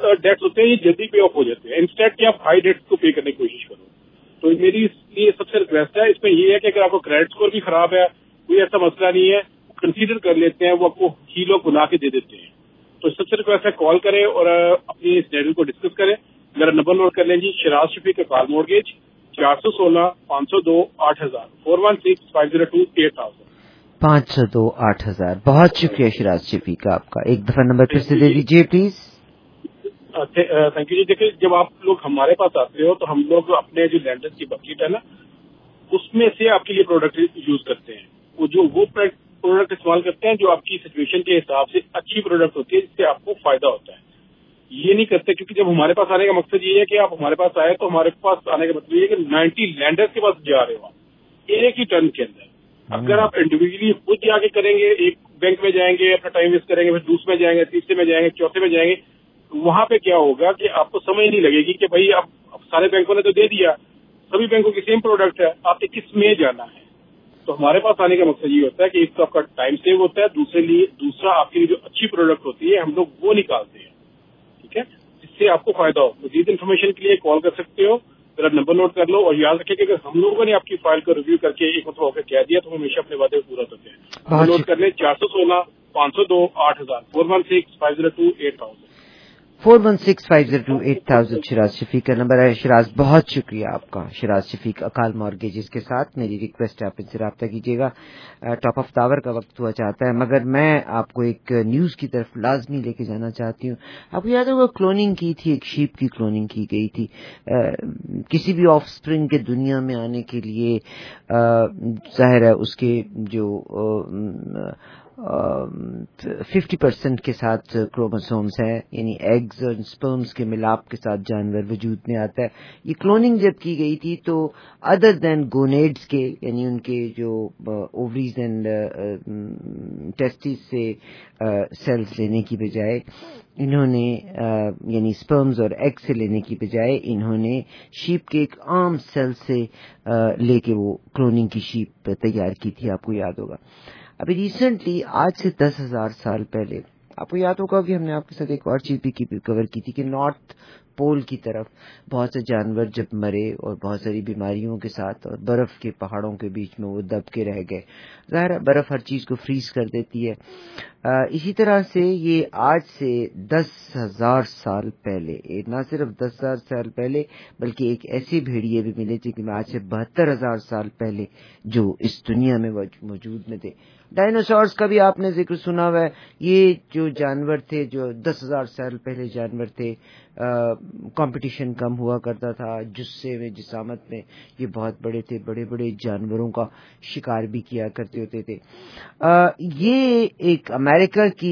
Dates होते हैं ये जल्दी पे ऑफ हो जाते हैं, इंस्टेड कि आप हाई डेट्स को पे करने की कोशिश करो। तो मेरी इसलिए सबसे रिक्वेस्ट है, इसमें ये है कि अगर आपको क्रेडिट स्कोर भी खराब है, कोई ऐसा मसला नहीं है, कंसीडर कर लेते हैं, वो आपको ही लोग बुला के दे देते हैं। तो सबसे रिक्वेस्ट है कॉल करें और अपनी स्टेटस को डिस्कस करें। मेरा नंबर नोट कर लें जी, शिराज शफीक अकाल मॉर्गेज 416-502-8000 416-502-8000 502-8000। बहुत शुक्रिया शिराज शफीक का आपका। एक दफा नंबर फिर से दे दीजिए प्लीज। थैंक यू जी। देखिए, जब आप लोग हमारे पास आते हो तो हम लोग अपने जो लैंडर्स की बकेट है ना, उसमें से आपके लिए प्रोडक्ट यूज करते हैं। वो प्रोडक्ट इस्तेमाल करते हैं जो आपकी सिचुएशन के हिसाब से अच्छी प्रोडक्ट होती है, जिससे आपको फायदा होता है। ये नहीं करते, क्योंकि जब हमारे पास आने का मकसद ये है कि आप हमारे पास आए, तो हमारे पास आने का मतलब ये है कि 90 लैंडर्स के पास जा रहे हो एक ही टर्न के अंदर। अगर आप इंडिविजुअली खुद जाके करेंगे, एक बैंक में जाएंगे, अपना टाइम वेस्ट करेंगे, फिर दूसरे में जाएंगे, तीसरे में जाएंगे, चौथे में जाएंगे, वहां पे क्या होगा कि आपको समझ नहीं लगेगी कि भाई अब सारे बैंकों ने तो दे दिया, सभी बैंकों की सेम प्रोडक्ट है, आपने किस में जाना है। तो हमारे पास आने का मकसद ये होता है कि एक तो आपका टाइम सेव होता है, दूसरा आपके लिए जो अच्छी प्रोडक्ट होती है हम लोग वो निकालते हैं, ठीक है, जिससे आपको फायदा हो। मजीद इन्फॉर्मेशन के लिए कॉल कर सकते हो, मेरा नंबर नोट कर लो, और याद रखिए कि अगर हम लोगों ने आपकी फाइल को रिव्यू करके एक मतलब होकर कह दिया तो हम हमेशा अपने वादे को पूरा करते हैं। नोट कर लें 416-502-8000 416-502-8000 416-502-8000 शिराज शफीक का नंबर है। शिराज, बहुत शुक्रिया आपका। शिराज शफीक अकाल मॉर्गेजेस के साथ मेरी रिक्वेस्ट है आप इनसे रब्ता कीजिएगा। टॉप ऑफ टावर का वक्त हुआ चाहता है, मगर मैं आपको एक न्यूज की तरफ लाजमी लेके जाना चाहती हूँ। आपको याद होगा क्लोनिंग की थी, एक शीप की क्लोनिंग की गई थी। किसी भी ऑफ स्प्रिंग के दुनिया में आने के लिए जाहिर है उसके जो 50% के साथ क्रोमोसोम्स है, यानी एग्स और स्पर्म्स के मिलाप के साथ जानवर वजूद में आता है। ये क्लोनिंग जब की गई थी तो अदर देन गोनेड्स के, यानी उनके जो ओवरीज एंड टेस्टिस से सेल्स लेने की बजाय इन्होंने यानी स्पर्म्स और एग से लेने की बजाय इन्होंने शीप के एक आम सेल से लेके वो क्लोनिंग की शीप तैयार की थी। आपको याद होगा अभी रिसेंटली, आज से 10,000 साल पहले, आपको याद होगा कि हमने आपके साथ एक और चीज भी कवर की थी कि नॉर्थ पोल की तरफ बहुत से जानवर जब मरे और बहुत सारी बीमारियों के साथ और बर्फ के पहाड़ों के बीच में वो दब के रह गए। ज़ाहिर है बर्फ हर चीज को फ्रीज कर देती है। इसी तरह से ये आज से 10,000 साल पहले, न सिर्फ 10,000 साल पहले बल्कि एक ऐसे भेड़िए भी मिले थे कि आज से 72,000 साल पहले जो इस दुनिया में मौजूद में थे। डायनासोर्स का भी आपने जिक्र सुना हुआ है। ये जो जानवर थे, जो 10,000 साल पहले जानवर थे, कंपटीशन कम हुआ करता था, जुस्से में, जिसामत में ये बहुत बड़े थे, बड़े बड़े जानवरों का शिकार भी किया करते होते थे। ये एक अमेरिका की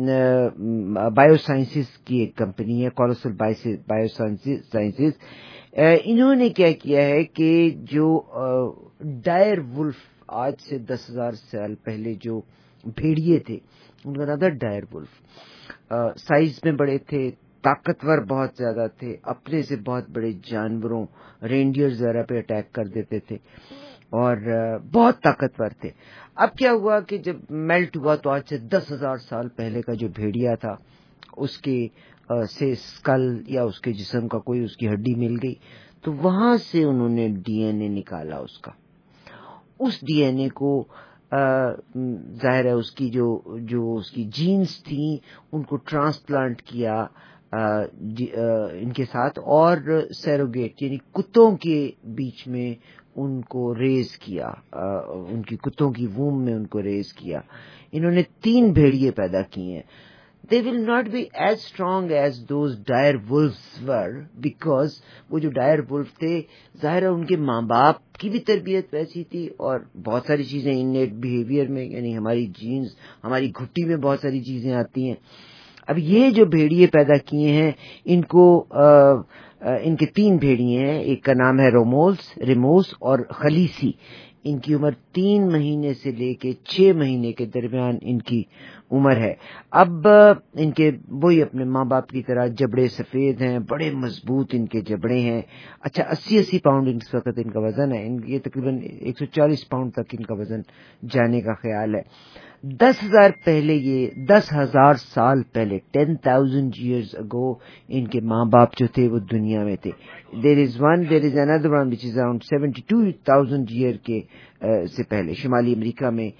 बायोसाइंसेस की एक कंपनी है, कोलोसल बायोसाइंसेस। इन्होंने क्या किया है कि जो डायर वुल्फ, आज से 10,000 साल पहले जो भेड़िए थे, उनका नाम था डायर वुल्फ। साइज में बड़े थे, ताकतवर बहुत ज्यादा थे, अपने से बहुत बड़े जानवरों, रेंडियर्स वगैरह पे अटैक कर देते थे और बहुत ताकतवर थे। अब क्या हुआ कि जब मेल्ट हुआ तो आज से 10,000 साल पहले का जो भेड़िया था उसके से स्कल या उसके जिस्म का कोई उसकी हड्डी मिल गई, तो वहां से उन्होंने डीएनए निकाला उसका। उस डीएनए को जाहिर है उसकी जो उसकी जीन्स थी उनको ट्रांसप्लांट किया इनके साथ, और सैरोगेट यानी कुत्तों के बीच में उनको रेज किया, उनकी कुत्तों की वूम में उनको रेज किया। इन्होंने 3 भेड़िए पैदा किए हैं। They will not be as strong as those dire wolves were, because वो जो dire wolf थे, जाहिर है उनके माँ बाप की भी तरबियत वैसी थी और बहुत सारी चीजें innate behavior में, यानी हमारी जीन्स, हमारी घुट्टी में बहुत सारी चीजें आती हैं। अब ये जो भेड़िए पैदा किए हैं, इनको इनके 3 भेड़िए हैं, एक का नाम है रेमोस और खलीसी। इनकी उम्र 3 महीने से लेके 6 महीने के दरमियान इनकी उम्र है। अब इनके वही अपने माँ बाप की तरह जबड़े सफेद हैं, बड़े मजबूत इनके जबड़े हैं। अच्छा 80 पाउंड इस वक्त इनका वजन है। ये तकरीबन 140 पाउंड तक इनका वजन जाने का ख्याल है। 10,000 پہلے یہ 10,000 سال پہلے 10,000 years ago ان کے ماں باپ جو تھے وہ دنیا میں تھے. there is another one which is around 72,000 year کے سے پہلے شمالی امریکہ میں.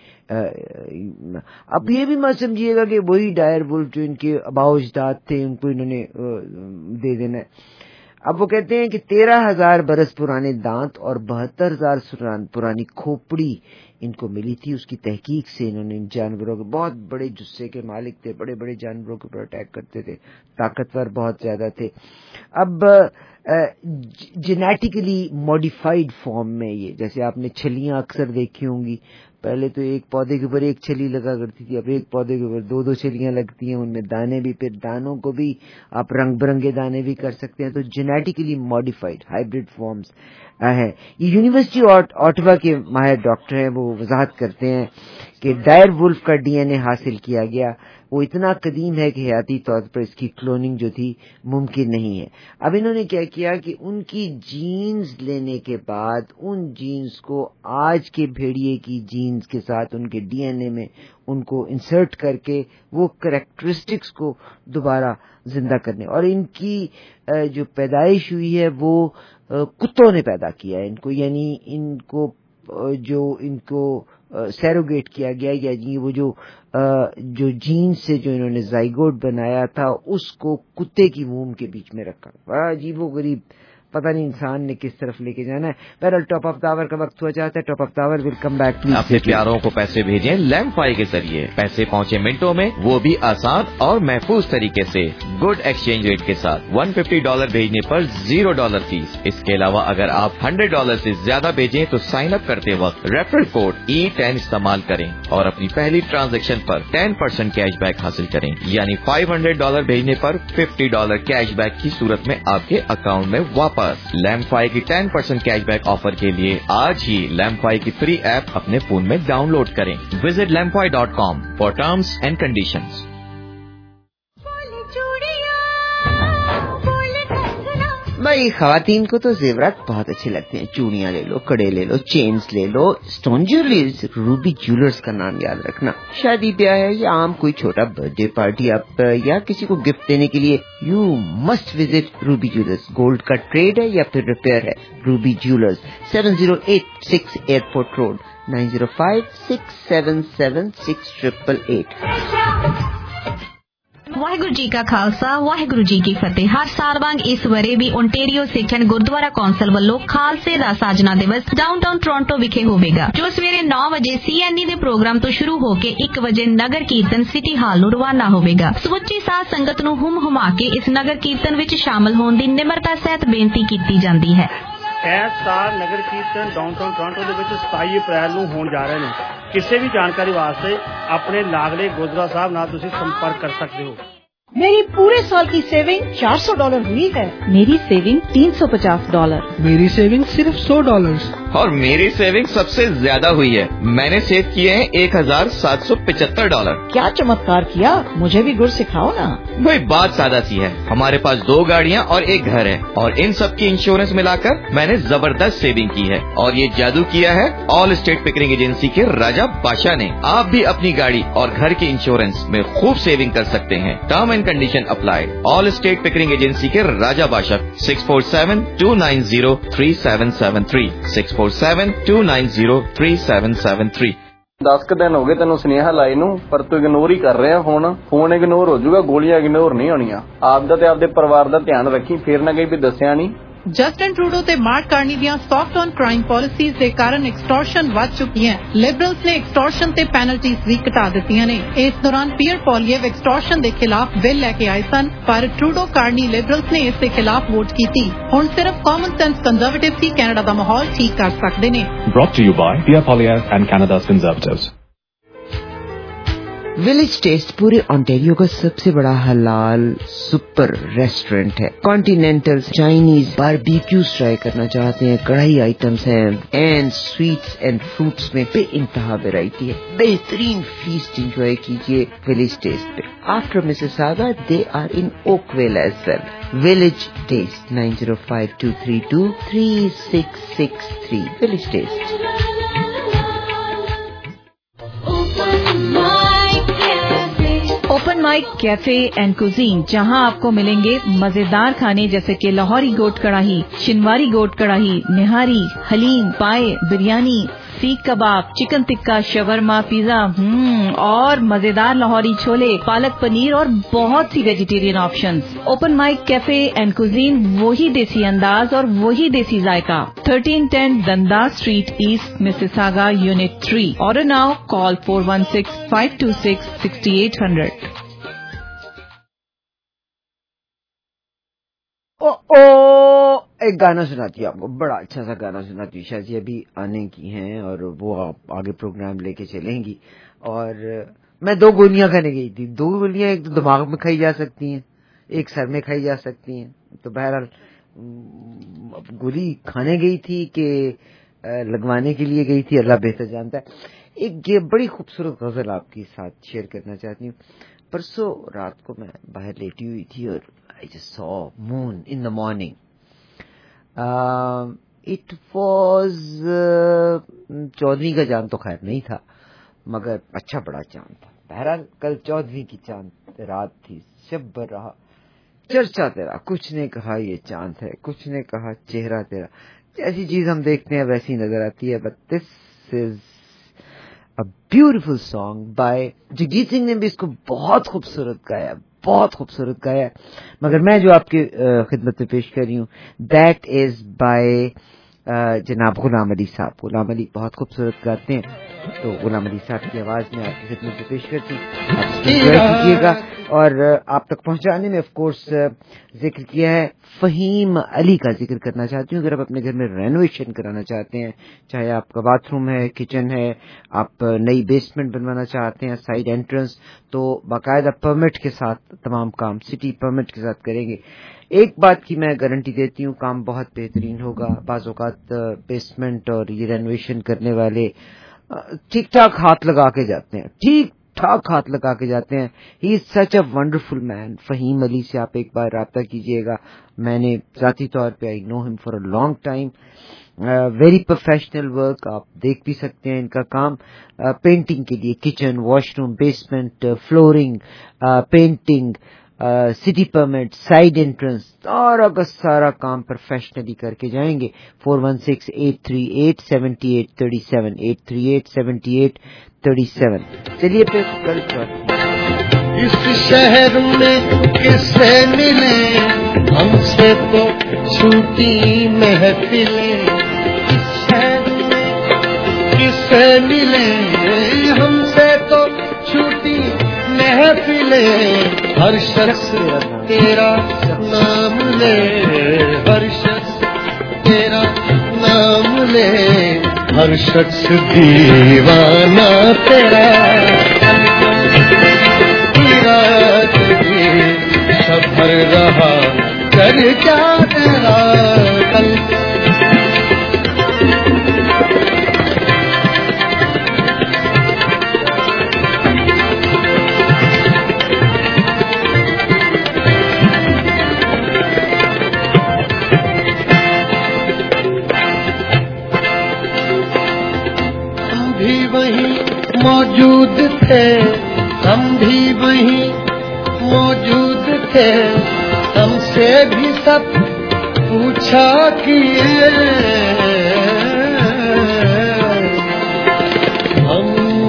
اب یہ بھی مت سمجھیے گا کہ وہی ڈائر وولف جو ان کے آباء و اجداد تھے ان کو انہوں نے دے دینا ہے. اب وہ کہتے ہیں کہ 13,000 برس پرانے دانت اور 72,000 پرانی کھوپڑی ان کو ملی تھی. اس کی تحقیق سے انہوں نے ان جانوروں کے بہت بڑے جثے کے مالک تھے, بڑے بڑے جانوروں کے اوپر اٹیک کرتے تھے, طاقتور بہت زیادہ تھے. اب جینیٹیکلی ماڈیفائڈ فارم میں یہ, جیسے آپ نے چھلیاں اکثر دیکھی ہوں گی, پہلے تو ایک پودے کے اوپر ایک چھلی لگا کرتی تھی, اب ایک پودے کے اوپر 2 چھلیاں لگتی ہیں, ان میں دانے بھی, پھر دانوں کو بھی آپ رنگ برنگے دانے بھی کر سکتے ہیں. تو جینیٹیکلی ماڈیفائڈ ہائیبرڈ فارمز ہے. یہ یونیورسٹی آٹوا کے ماہر ڈاکٹر ہیں, وہ وضاحت کرتے ہیں کہ ڈائر وولف کا ڈی این اے حاصل کیا گیا, وہ اتنا قدیم ہے کہ حیاتی طور پر اس کی کلوننگ جو تھی ممکن نہیں ہے. اب انہوں نے کیا کیا کہ ان کی جینز لینے کے بعد ان جینز کو آج کے بھیڑیے کی جینز کے ساتھ ان کے ڈی این اے میں ان کو انسرٹ کر کے وہ کریکٹرسٹکس کو دوبارہ زندہ کرنے, اور ان کی جو پیدائش ہوئی ہے وہ کتوں نے پیدا کیا ہے ان کو, یعنی ان کو سیروگیٹ کیا گیا, یعنی وہ جو جین سے جو انہوں نے زائگوٹ بنایا تھا اس کو کتے کی موم کے بیچ میں رکھا. بڑا عجیب و غریب, پتہ نہیں انسان نے کس طرف لے کے جانا ہے. بہرحال ٹاپ آف داور کا وقت ہوا چاہتا ہے. Top of the hour will come back. اپنے پیاروں کو پیسے بھیجیں لیم فائی کے ذریعے, پیسے پہنچے منٹوں میں, وہ بھی آسان اور محفوظ طریقے سے, گڈ ایکسچینج ریٹ کے ساتھ. $150 بھیجنے پر $0 فیس. اس کے علاوہ اگر آپ $100 سے زیادہ بھیجیں تو سائن اپ کرتے وقت ریفرل کوڈ E10 استعمال کریں اور اپنی پہلی ٹرانزیکشن پر 10% کیش بیک حاصل کریں, یعنی $500 بھیجنے پر $50 کیش بیک کی صورت میں آپ کے اکاؤنٹ میں واپس. لیم فائی کی 10% کیش بیک آفر کے لیے آج ہی لیم فائی کی فری ایپ اپنے فون میں ڈاؤن لوڈ کریں. Visit lemfi.com for terms and conditions. بھائی خواتین کو تو زیورات بہت اچھے لگتے ہیں, چوڑیاں لے لو, کڑے لے لو, چینز لے لو. اسٹون جیولریز روبی جیولرز کا نام یاد رکھنا. شادی بیاہ ہے یا عام کوئی چھوٹا برتھ ڈے پارٹی آپ یا کسی کو گفٹ دینے کے لیے you must visit Ruby Jewellers. Gold کا ٹریڈ ہے یا پھر ریپیئر ہے, Ruby Jewellers 7086 airport road 9056776888. Waheguru ji ਕਾ ਖਾਲਸਾ ਵਾਹਿਗੁਰੂ ਜੀ ਕੀ ਫਤਿਹ. ਹਰ ਸਾਲ ਵਾਂਗ ਇਸ ਵਰੇ ਵੀ Ontario Sikh and Gurdwara council ਵੱਲੋਂ ਖਾਲਸੇ ਦਾ ਸਾਜਨਾ ਦਿਵਸ ਡਾਊਨਟਾਊਨ ਟੋਰਾਂਟੋ ਵਿਖੇ ਹੋਵੇਗਾ, ਜੋ ਸਵੇਰੇ 9 ਵਜੇ CNE ਦੇ ਪ੍ਰੋਗਰਾਮ ਤੋਂ ਸ਼ੁਰੂ ਹੋ ਕੇ 1 ਵਜੇ ਨਗਰ ਕੀਰਤਨ ਸਿਟੀ ਹਾਲ ਨੂੰ ਰਵਾਨਾ ਹੋਵੇਗਾ. ਸਮੁੱਚੀ ਸਾਧ ਸੰਗਤ ਨੂੰ ਹੁਮ-ਹੁਮਾ ਕੇ ਇਸ ਨਗਰ ਕੀਰਤਨ ਵਿੱਚ ਸ਼ਾਮਲ ਹੋਣ ਦੀ ਨਿਮਰਤਾ ਸਹਿਤ ਬੇਨਤੀ ਕੀਤੀ ਜਾਂਦੀ ਹੈ. ਇਸ ਸਾਲ ਨਗਰ ਕੀਰਤਨ ਡਾਊਨਟਾਊਨ ਟੋਰਾਂਟੋ ਦੇ ਵਿੱਚ 27 ਅਪ੍ਰੈਲ ਨੂੰ ਹੋਣ ਜਾ ਰਹੇ ਨੇ. ਕਿਸੇ ਵੀ ਜਾਣਕਾਰੀ ਵਾਸਤੇ ਆਪਣੇ ਲਾਗਲੇ ਗੁਰਦੁਆਰਾ ਸਾਹਿਬ ਨਾਲ ਤੁਸੀਂ ਸੰਪਰਕ ਕਰ ਸਕਦੇ ਹੋ. میری پورے سال کی سیونگ $400 ہوئی ہے. میری سیونگ $350. میری سیونگ صرف $100. اور میری سیونگ سب سے زیادہ ہوئی ہے. میں نے سیو کیے ہیں $1,775. کیا چمتکار کیا, مجھے بھی گر سکھاؤ نا. وہی بات سادہ سی ہے. ہمارے پاس 2 گاڑیاں اور 1 گھر ہے, اور ان سب کی انشورنس ملا کر میں نے زبردست سیونگ کی ہے. اور یہ جادو کیا ہے آل اسٹیٹ پکرنگ ایجنسی کے راجا بادشاہ نے. آپ بھی اپنی گاڑی اور گھر کی انشورنس میں خوب سیونگ کر سکتے ہیں. Term and condition apply. All state پکرنگ ایجنسی کے راجا بادشاہ 647-290-3773 647-290-3773. 10 ਦਿਨ ਹੋ ਗਏ ਤੈਨੂੰ ਸੁਨੇਹਾ ਲਾਏ ਨੂੰ, ਪਰ ਤੂੰ ਇਗਨੋਰ ਹੀ ਕਰ ਰਿਹਾ. ਫੋਨ ਇਗਨੋਰ ਹੋ ਜਾਊਗਾ, ਗੋਲੀਆਂ ਇਗਨੋਰ ਨਹੀਂ ਹੋਣੀਆਂ. ਆਪਦਾ ਤੇ ਆਪਦੇ ਪਰਿਵਾਰ ਦਾ ਧਿਆਨ ਰੱਖੀ, ਫੇਰ ਨਾ ਕਹੀਂ ਵੀ ਦੱਸਿਆ ਨਹੀਂ. ਜਸਟਿਨ ਟਰੂਡੋ ਤੇ ਮਾਰਕ ਕਾਰਨੀ ਦੀਆਂ ਸੌਫਟ ਔਨ ਕ੍ਰਾਈਮ ਪਾਲਿਸੀਜ਼ ਦੇ ਕਾਰਨ ਐਕਸਟੋਰਸ਼ਨ ਵੱਧ ਚੁੱਕੀ ਹੈ. ਲਿਬਰਲਸ ਨੇ ਐਕਸਟੋਰਸ਼ਨ ਤੇ ਪੈਨਲਟੀਜ਼ ਵੀ ਘਟਾ ਦਿੱਤੀਆਂ ਨੇ. ਇਸ ਦੌਰਾਨ ਪੀਅਰ ਪੋਲੀਏਵ ਐਕਸਟੋਰਸ਼ਨ ਦੇ ਖਿਲਾਫ ਬਿੱਲ ਲੈ ਕੇ ਆਏ ਸਨ, ਪਰ ਟਰੂਡੋ ਕਾਰਨੀ ਲਿਬਰਲਸ ਨੇ ਇਸ ਦੇ ਖਿਲਾਫ ਵੋਟ ਕੀਤੀ. ਹੁਣ ਸਿਰਫ ਕਾਮਨ ਸੈਂਸ ਕੰਜ਼ਰਵੇਟਿਵਸ ਹੀ ਕੈਨੇਡਾ ਦਾ ਮਾਹੌਲ ਠੀਕ ਕਰ ਸਕਦੇ ਨੇ. Brought to you by Pierre Poilievre and Canada's Conservatives. Village taste پورے آنٹیریو کا سب سے بڑا حلال سپر ریسٹورینٹ ہے. کانٹیننٹل, چائنیز, باربیکیوز ٹرائی کرنا چاہتے ہیں, کڑھائی آئٹمس ہیں, اینڈ سویٹس اینڈ فروٹس میں بے انتہا ویرائٹی ہے. بہترین فیسٹ انجوائے کیجیے ولیج ٹیسٹ پہ. After Mississauga they are in Oakville as well. Village taste 9052233663. Village taste. Mic cafe and cuisine, जहां आपको मिलेंगे मजेदार खाने जैसे कि लाहौरी गोट कढ़ाई, शिनवारी गोट कढ़ाई, निहारी, haleem, paya, biryani, seekh kabab, chicken tikka, shawarma, pizza और मजेदार लाहौरी छोले, पालक पनीर और बहुत सी vegetarian options. Open mic cafe and cuisine, वही देसी अंदाज और वही देसी जायका। 1310 Dundas street east, Mississauga, unit 3। Order now, call 416-526-6800। एक गाना सुनाती हूँ आपको, बड़ा अच्छा सा गाना सुनाती हूँ। शायद ये अभी आने की हैं और वो आप आगे प्रोग्राम लेके चलेंगी। और मैं 2 गोलियां खाने गई थी। 2 गोलियां, एक तो दिमाग में खाई जा सकती हैं, एक सर में खाई जा सकती हैं। तो बहरहाल गोली खाने गई थी कि लगवाने के लिए गई थी, अल्लाह बेहतर जानता है। एक ये बड़ी खूबसूरत गजल आपके साथ शेयर करना चाहती हूँ। परसों रात को मैं बाहर लेटी हुई थी और I just saw moon in the morning. It was चौदहवीं का चांद तो खैर नहीं था, मगर अच्छा बड़ा चांद था। बहरहाल कल 14वीं की चांद रात थी, शब रहा चर्चा तेरा, कुछ ने कहा ये चांद है, कुछ ने कहा चेहरा तेरा। जैसी चीज हम देखते हैं वैसी नजर आती है। But this is a beautiful song by Jagjit Singh ने भी इसको बहुत खूबसूरत गाया, बहुत खूबसूरत गाया। मगर मैं जो आपकी खिदमत में पेश कर रही हूँ, दैट इज बाय जनाब गुलाम अली साहब। गुलाम अली बहुत खूबसूरत गाते हैं, तो गुलाम अली साहब की आवाज में आपकी खिदमत में पेश करती हूँ, आप कीजिएगा। और आप तक पहुंचाने में ऑफ कोर्स जिक्र किया है, फहीम अली का जिक्र करना चाहती हूँ। अगर आप अपने घर में रेनोवेशन कराना चाहते हैं, चाहे आपका बाथरूम है, किचन है, आप नई बेसमेंट बनवाना चाहते हैं, साइड एंट्रेंस, तो बाकायदा परमिट के साथ तमाम काम सिटी परमिट के साथ करेंगे। एक बात की मैं गारंटी देती हूँ, काम बहुत बेहतरीन होगा। बाज़ औक़ात बेसमेंट और ये रेनोवेशन करने वाले ठीक ठाक हाथ लगा के जाते हैं, ठीक ठाक हाथ लगा के जाते हैं। He is such a wonderful man. Faheem Ali से आप एक बार राब्ता कीजिएगा। मैंने ज़ाती तौर पे I know him for a long time. Very professional work, आप देख भी सकते हैं इनका काम। पेंटिंग के लिए kitchen, washroom, basement, flooring, painting, city permit, side entrance, सारा सारा काम प्रोफेशनली करके जाएंगे। 416-838-7837 838-7837। चलिए फिर कल इस शहर में किससे मिले, हमसे तो छूटी महफिलें। इस शहर में किससे मिले, हमसे तो छूटी महफिलें। हर शख्स तेरा नाम ले, हर शख्स तेरा नाम ले, हर शख्स दीवाना तेरा। सफर रहा कर क्या तेरा कल। हम भी वहीं मौजूद थे, हम भी वहीं मौजूद थे, हमसे भी सब पूछा किए। हम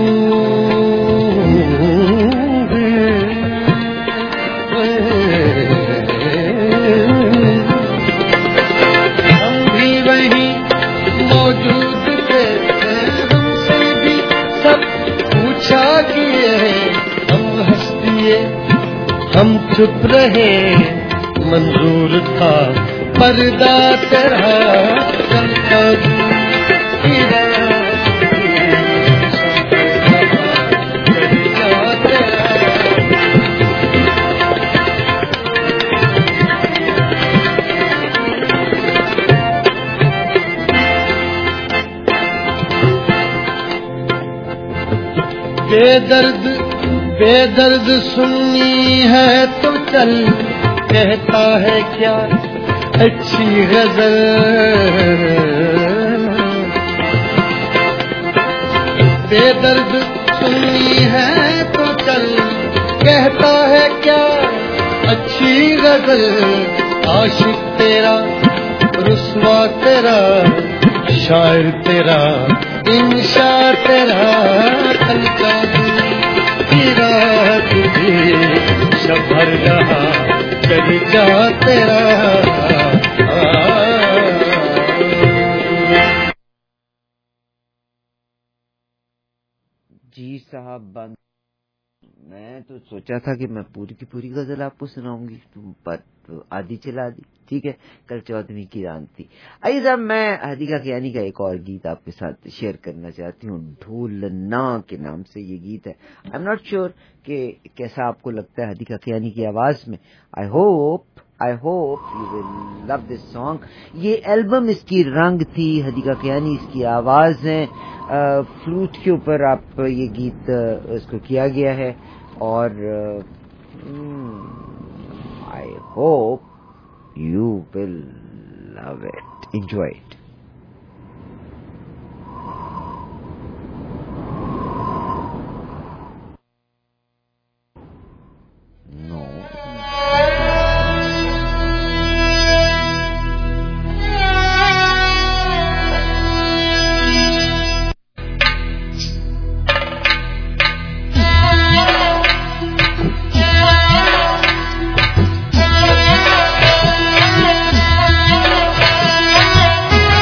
भी वहीं मौजूद थे, हमसे भी सब पूछा किए। हम हंस दिए, हम चुप रहे, मंजूर था पर्दा तेरा चलता। बेदर्द बेदर्द सुननी है तो चल, कहता है क्या अच्छी गजल। बेदर्द सुननी है तो चल, کہتا ہے کیا اچھی غزل عاشق تیرا رسوا تیرا شاعر تیرا انشاء تیرا خلقہ تیرا تجھے شبھر رہا چل جا تیرا جی صاحب بند میں تو سوچا تھا کہ میں پوری کی پوری غزل آپ کو سناؤں گی پر آدھی چلا دی. ٹھیک ہے, کل 14ویں کی رات تھی. آئیے صاحب میں ہدیقہ کیانی کا ایک اور گیت آپ کے ساتھ شیئر کرنا چاہتی ہوں. ڈھولنا کے نام سے یہ گیت ہے. آئی ایم ناٹ شیور کہ کیسا آپ کو لگتا ہے ہدیقہ کیانی کی آواز میں. I hope you will love this song. یہ البم اس کی رنگ تھی, ہدیقہ کیانی اس کی آواز ہے. فلوٹ کے اوپر آپ یہ گیت اس کو کیا گیا ہے اور I hope you will love it, enjoy it. No.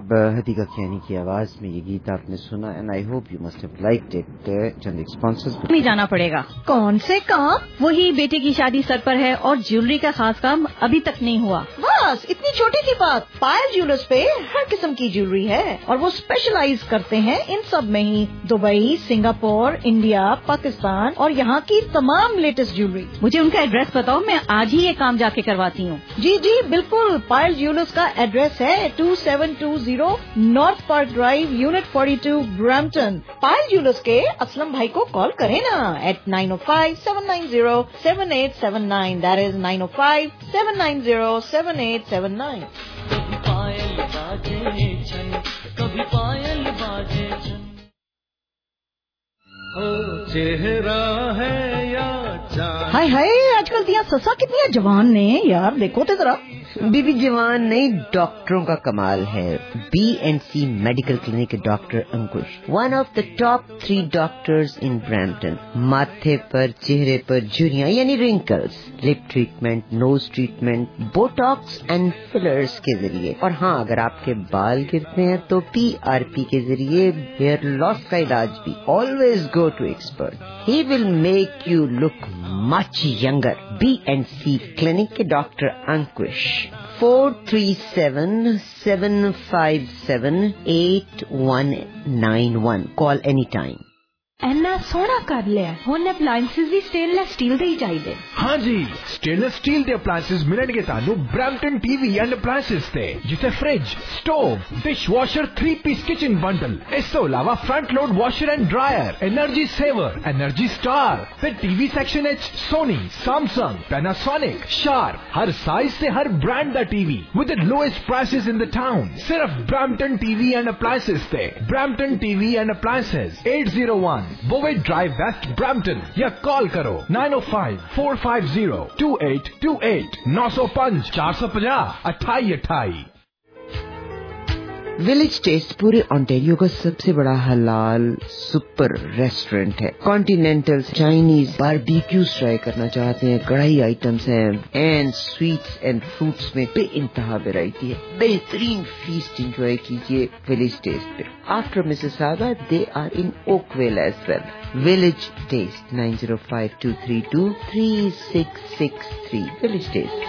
جناب حدیقہ کیانی کی آواز میں یہ گیت آپ نے سنا and I hope you must have liked it. چند اسپانسرز نہیں جانا پڑے گا. کون سے کام؟ وہی بیٹے کی شادی سر پر ہے اور جیولری کا خاص کام ابھی تک نہیں ہوا. بس اتنی چھوٹی سی بات. پائل جیولرز پہ ہر قسم کی جیولری ہے اور وہ اسپیشلائز کرتے ہیں ان سب میں ہی. دبئی، سنگاپور، انڈیا، پاکستان اور یہاں کی تمام لیٹسٹ جیولری. مجھے ان کا ایڈریس بتاؤ، میں آج ہی یہ کام جا کے کرواتی ہوں. جی جی بالکل. پائل جیولرز کا ایڈریس ہے 2720 North Park Drive, unit 42، Brampton. Payal jewellers کے اسلم بھائی کو کال کریں نا at 905-790-7879. That is 905-790-7879. چہرہ ہے یا چاند. ہائے ہائے آج کل دیا سسا کتنی جوان نے یار، دیکھو تو ذرا. بی جوان نہیں، ڈاکٹروں کا کمال ہے. BNC میڈیکل کلینک کے doctor Ankush, one of the top 3 doctors in Brampton. ماتھے پر، چہرے پر جھریاں یعنی wrinkles, lip treatment, nose treatment, Botox and fillers کے ذریعے. اور ہاں اگر آپ کے بال گرتے ہیں تو PRP کے ذریعے ہیئر لاس کا علاج بھی. Always go to expert. He will make you look much younger. BNC clinic کے ڈاکٹر انکش. 437-757-8191. Call anytime. اینا سونا کر لیا ہن اپلائنسز بھی سٹینلیس سٹیل دے ہی چاہیے. ہاں جی، سٹینلیس سٹیل دے اپلائنسز ملن گے تانوں Brampton TV and appliances تے، جتے fridge, stove, dishwasher, 3 piece kitchen bundle, اس تو علاوہ front load washer and dryer, energy saver, energy star. پھر ٹی وی سیکشن وچ سونی، سیمسنگ، پیناسونک، شارپ، ہر سائز سے ہر برانڈ دا TV with the lowest prices in the town. صرف Brampton TV and appliances تے. Brampton TV and appliances 801 بووے Drive West Brampton, یا call کرو 905-450-2828 905-450-2828. ولیج ٹیسٹ پورے آنٹیریو کا سب سے بڑا حلال سپر ریسٹورینٹ ہے. کانٹینینٹل، چائنیز، باربیکیوز ٹرائی کرنا چاہتے ہیں، کڑھائی آئٹمس ہیں، اینڈ سویٹس اینڈ فروٹس میں بے انتہا ویرائٹی ہے. بہترین فیسٹ انجوائے کیجیے ولیج ٹیسٹ پہ. After Mississauga they are in Oakville as well. Village Taste 9052323663. Village Taste.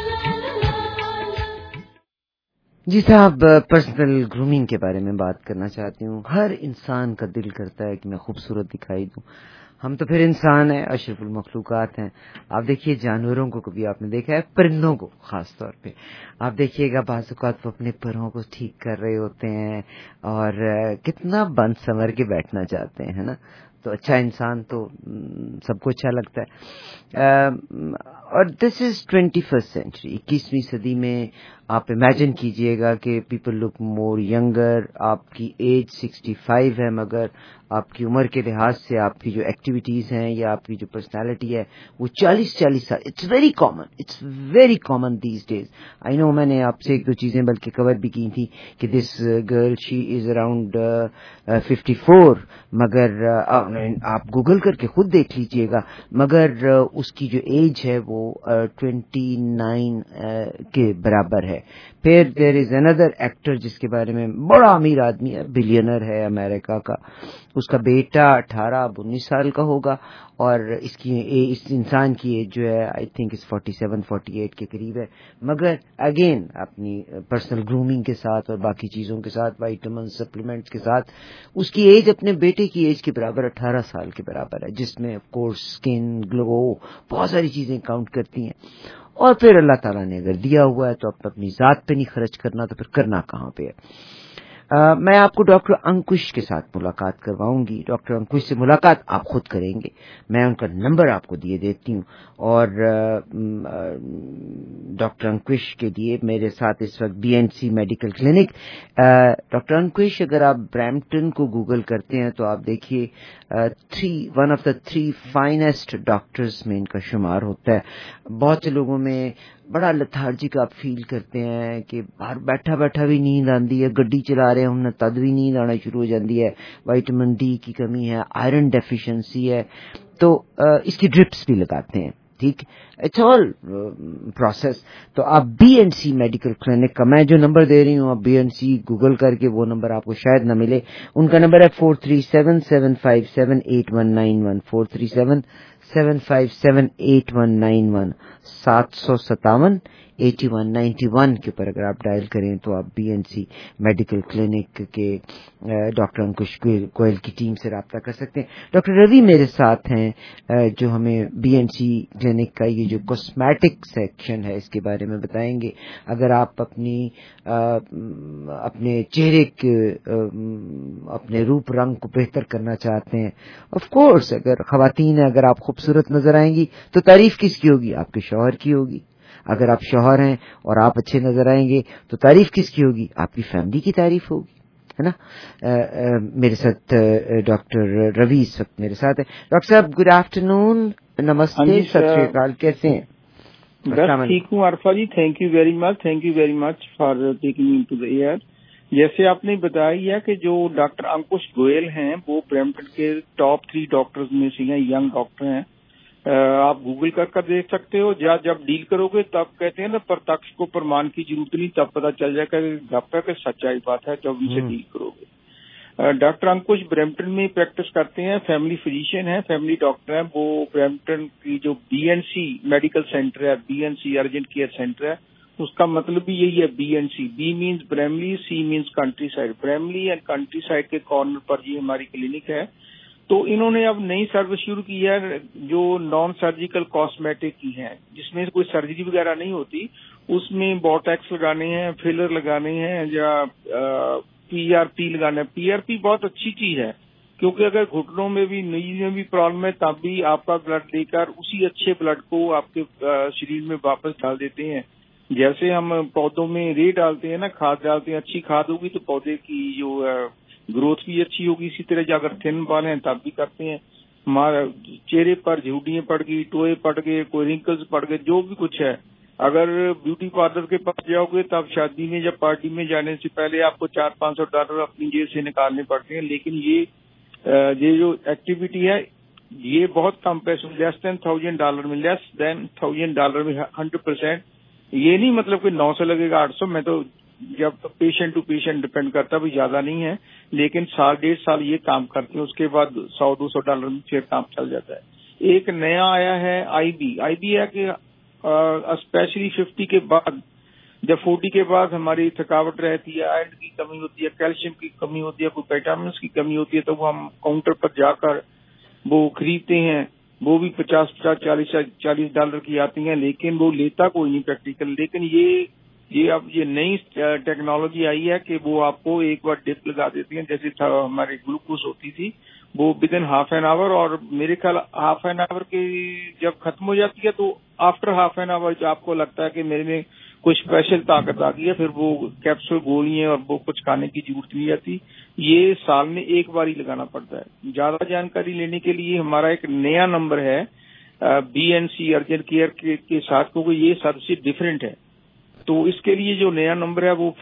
جی صاحب، پرسنل گرومنگ کے بارے میں بات کرنا چاہتی ہوں. ہر انسان کا دل کرتا ہے کہ میں خوبصورت دکھائی دوں. ہم تو پھر انسان ہیں، اشرف المخلوقات ہیں. آپ دیکھیے جانوروں کو کبھی آپ نے دیکھا ہے، پرندوں کو خاص طور پہ آپ دیکھیے گا بعض اوقات وہ اپنے پروں کو ٹھیک کر رہے ہوتے ہیں اور کتنا بند سنور کے بیٹھنا چاہتے ہیں نا. تو اچھا انسان تو سب کو اچھا لگتا ہے. اور دس از 21st سینچری، 21ویں صدی میں. آپ امیجن کیجئے گا کہ پیپل لک مور ینگر. آپ کی ایج 65 ہے مگر آپ کی عمر کے لحاظ سے آپ کی جو ایکٹیویٹیز ہیں یا آپ کی جو پرسنالٹی ہے وہ 40 سال. It's very common these days. I know میں نے آپ سے 1-2 چیزیں بلکہ کور بھی کی تھی کہ this girl she is around 54، مگر آپ گوگل کر کے خود دیکھ لیجئے گا، مگر اس کی جو ایج ہے وہ 29 کے برابر ہے. پھر دیر از اندر ایکٹر جس کے بارے میں بڑا امیر آدمی ہے، بلینر ہے امریکہ کا. اس کا بیٹا 18-19 سال کا ہوگا اور اس انسان کی ایج جو ہے آئی تھنک اس 47-48 کے قریب ہے. مگر اگین اپنی پرسنل گرومنگ کے ساتھ اور باقی چیزوں کے ساتھ، وائٹامن سپلیمنٹس کے ساتھ، اس کی ایج اپنے بیٹے کی ایج کے برابر 18 سال کے برابر ہے، جس میں آف کورس اسکن گلو بہت ساری چیزیں کاؤنٹ کرتی ہیں. اور پھر اللہ تعالیٰ نے اگر دیا ہوا ہے تو اپنی ذات پہ نہیں خرچ کرنا تو پھر کرنا کہاں پہ ہے. میں آپ کو ڈاکٹر انکش کے ساتھ ملاقات کرواؤں گی. ڈاکٹر انکش سے ملاقات آپ خود کریں گے. میں ان کا نمبر آپ کو دیے دیتی ہوں. اور ڈاکٹر انکش کے لیے میرے ساتھ اس وقت BNC medical clinic. Doctor Ankush اگر آپ برامپٹن کو گوگل کرتے ہیں تو آپ دیکھیے one of the 3 finest doctors میں ان کا شمار ہوتا ہے. بہت سے لوگوں میں بڑا لتھارجک آپ فیل کرتے ہیں کہ باہر بیٹھا بیٹھا بھی نیند آندی ہے، گڈی چلا رہے ہوں تد بھی نیند آنا شروع ہو جاتی ہے. وائٹامن D کی کمی ہے، آئرن ڈیفیشنسی ہے، تو اس کی ڈرپس بھی لگاتے ہیں. ٹھیک. It's all process. تو آپ BNC میڈیکل کلینک کا میں جو نمبر دے رہی ہوں آپ BNC گوگل کر کے, وہ نمبر آپ کو شاید نہ ملے. ان کا نمبر ہے 437-757-8191 437-757-8191 757-8191 کے اوپر اگر آپ ڈائل کریں تو آپ BNC میڈیکل کلینک کے ڈاکٹر انکش گوئل کی ٹیم سے رابطہ کر سکتے ہیں. ڈاکٹر روی میرے ساتھ ہیں جو ہمیں BNC کلینک کا یہ جو کاسمیٹک سیکشن ہے اس کے بارے میں بتائیں گے. اگر آپ اپنے چہرے کے اپنے روپ رنگ کو بہتر کرنا چاہتے ہیں, آف کورس اگر خواتین ہیں, اگر آپ خوبصورت نظر آئیں گی تو تعریف کس کی ہوگی؟ آپ کے شوہر کی ہوگی. اگر آپ شوہر ہیں اور آپ اچھے نظر آئیں گے تو تعریف کس کی ہوگی؟ آپ کی فیملی کی تعریف ہوگی, ہے نا. میرے ساتھ ڈاکٹر روی اس وقت میرے ساتھ ہے. ڈاکٹر صاحب گڈ آفٹرنون, نمستے, ست شری اکال, کیسے ہیں؟ بس ٹھیک ہوں Arifa ji, thank you very much for taking me to the air. جیسے آپ نے بتایا ہے کہ جو ڈاکٹر انکش گوئل ہیں وہ برمپٹن کے ٹاپ 3 ڈاکٹرز میں سے ہیں, ینگ ڈاکٹر ہیں. آپ گوگل کر دیکھ سکتے ہو. جب ڈیل کرو گے تب کہتے ہیں نا پرتکش کو پرمان کی ضرورت نہیں, تب پتہ چل جائے گا گپ ہے کہ سچائی بات ہے جب ان سے ڈیل کرو گے. ڈاکٹر انکش برمپٹن میں پریکٹس کرتے ہیں, فیملی فزیشین ہیں, فیملی ڈاکٹر ہیں. وہ برمپٹن کی جو BNC میڈیکل سینٹر ہے, BNC ارجنٹ کیئر سینٹر ہے, اس کا مطلب بھی یہی ہے. BNC, B means Bramalea, C means Countryside. Bramalea and Countryside کے کارنر پر یہ ہماری کلینک ہے. تو انہوں نے اب نئی سروس شروع کی ہے جو نان سرجیکل کاسمیٹک کی ہے, جس میں کوئی سرجری وغیرہ نہیں ہوتی. اس میں بوٹیکس لگانے ہیں, فلر لگانے ہیں, یا PRP لگانا ہے. PRP بہت اچھی چیز ہے کیونکہ اگر گھٹنوں میں بھی نیز میں بھی پرابلم ہے تب بھی آپ کا بلڈ لے کر اسی اچھے بلڈ کو آپ کے شریر میں واپس ڈال دیتے ہیں. جیسے ہم پودوں میں ری ڈالتے ہیں نا, کھاد ڈالتے ہیں, اچھی کھاد ہوگی تو پودے کی جو گروتھ بھی اچھی ہوگی. اسی طرح اگر تھن بال ہیں تب بھی کرتے ہیں. ہمارا چہرے پر جھوٹیاں پڑ گئی, ٹوئے پڑ گئے, کوئی رنکلز پڑ گئے, جو بھی کچھ ہے, اگر بیوٹی پارلر کے پاس جاؤ گے تب شادی میں یا پارٹی میں جانے سے پہلے آپ کو $400-500 اپنی جیب سے نکالنے پڑتے ہیں. لیکن یہ جو ایکٹیویٹی ہے یہ بہت کم پیسوں, لیس دین $1,000 میں 100%. یہ نہیں مطلب کہ 900 لگے گا 800, میں تو جب پیشنٹ ٹو پیشنٹ ڈپینڈ کرتا, بھی زیادہ نہیں ہے, لیکن 1.5 سال یہ کام کرتے ہیں, اس کے بعد $100-200 میں پھر کام چل جاتا ہے. ایک نیا آیا ہے IB ہے کہ اسپیشلی 50 کے بعد, جب 40 کے بعد ہماری تھکاوٹ رہتی ہے, آئرن کی کمی ہوتی ہے, کیلشیم کی کمی ہوتی ہے, کوئی وٹامنس کی کمی ہوتی ہے, تو وہ ہم کاؤنٹر پر جا کر وہ خریدتے ہیں. وہ بھی $50-40 کی آتی ہیں, لیکن وہ لیتا کوئی نہیں پریکٹیکل. لیکن اب یہ نئی ٹیکنالوجی آئی ہے کہ وہ آپ کو ایک بار ڈپ لگا دیتی ہیں, جیسے ہماری گلوکوز ہوتی تھی وہ ودن ½ این آور, اور میرے خیال ½ این آور کی جب ختم ہو جاتی ہے تو آفٹر ½ این آور آپ کو لگتا ہے کہ میرے میں کچھ اسپیشل طاقت آ گئی ہے, پھر وہ کیپسول گولیاں اور وہ کچھ کھانے کی ضرورت نہیں آتی. یہ سال میں ایک بار ہی لگانا پڑتا ہے. زیادہ جانکاری لینے کے لیے ہمارا ایک نیا نمبر ہے BNC ارجنٹ کیئر کے ساتھ, کیونکہ یہ سب سے ڈفرینٹ ہے. تو اس کے لیے جو نیا نمبر ہے وہ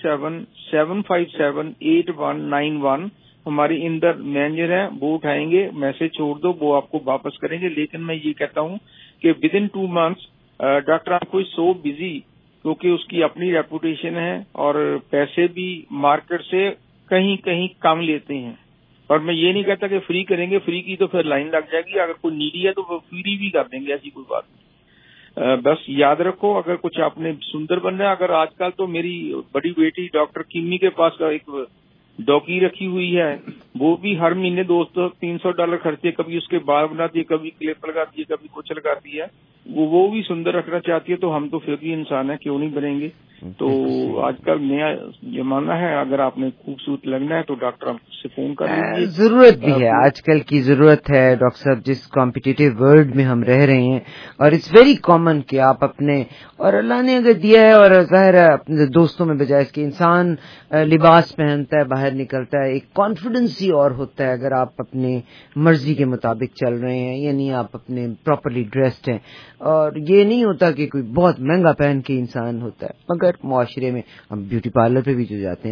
437-757-8191. ہمارے اندر مینیجر ہیں, وہ اٹھائیں گے, میسج چھوڑ دو, وہ آپ کو واپس کریں گے. لیکن میں یہ کہتا ہوں کہ ودن 2 months ڈاکٹر آپ کو سو بزی, کیونکہ اس کی اپنی ریپوٹیشن ہے اور پیسے بھی مارکیٹ سے کہیں کم لیتے ہیں. اور میں یہ نہیں کہتا کہ فری کریں گے, فری کی تو پھر لائن لگ جائے گی. اگر کوئی نیڈی ہے تو وہ فری بھی کر دیں گے, ایسی کوئی بات نہیں. بس یاد رکھو, اگر کچھ آپ نے سندر بننا ہے, اگر آج کل تو میری بڑی بیٹی ڈاکٹر کمی کے پاس ایک ڈاگی رکھی ہوئی ہے, وہ بھی ہر مہینے $200-300 خرچے, کبھی اس کے بال بناتی ہے, کبھی کلپ لگاتی ہے, کبھی کچھ لگاتی ہے. وہ بھی سندر رکھنا چاہتی ہے, تو ہم تو پھر بھی انسان ہیں, کیوں نہیں بنیں گے. تو آج کل نیا زمانہ ہے, اگر آپ نے خوبصورت لگنا ہے تو ڈاکٹر سے فون کر لیجیے. ضرورت بھی ہے, آج کل کی ضرورت ہے ڈاکٹر صاحب, جس کمپٹیٹیو ورلڈ میں ہم رہ رہے ہیں. اور اٹس ویری کامن کہ آپ اپنے, اور اللہ نے اگر دیا ہے, اور ظاہر ہے اپنے دوستوں میں بجائے اس کے انسان لباس پہنتا ہے, باہر نکلتا ہے, ایک کانفیڈنس ہی اور ہوتا ہے اگر آپ اپنے مرضی کے مطابق چل رہے ہیں, یعنی آپ اپنے پراپرلی ڈریسڈ ہیں. اور یہ نہیں ہوتا کہ کوئی بہت مہنگا پہن کے انسان ہوتا ہے, مگر معاشرے میں ہم بیوٹی پارلر پہ بھی جو جاتے ہیں نا,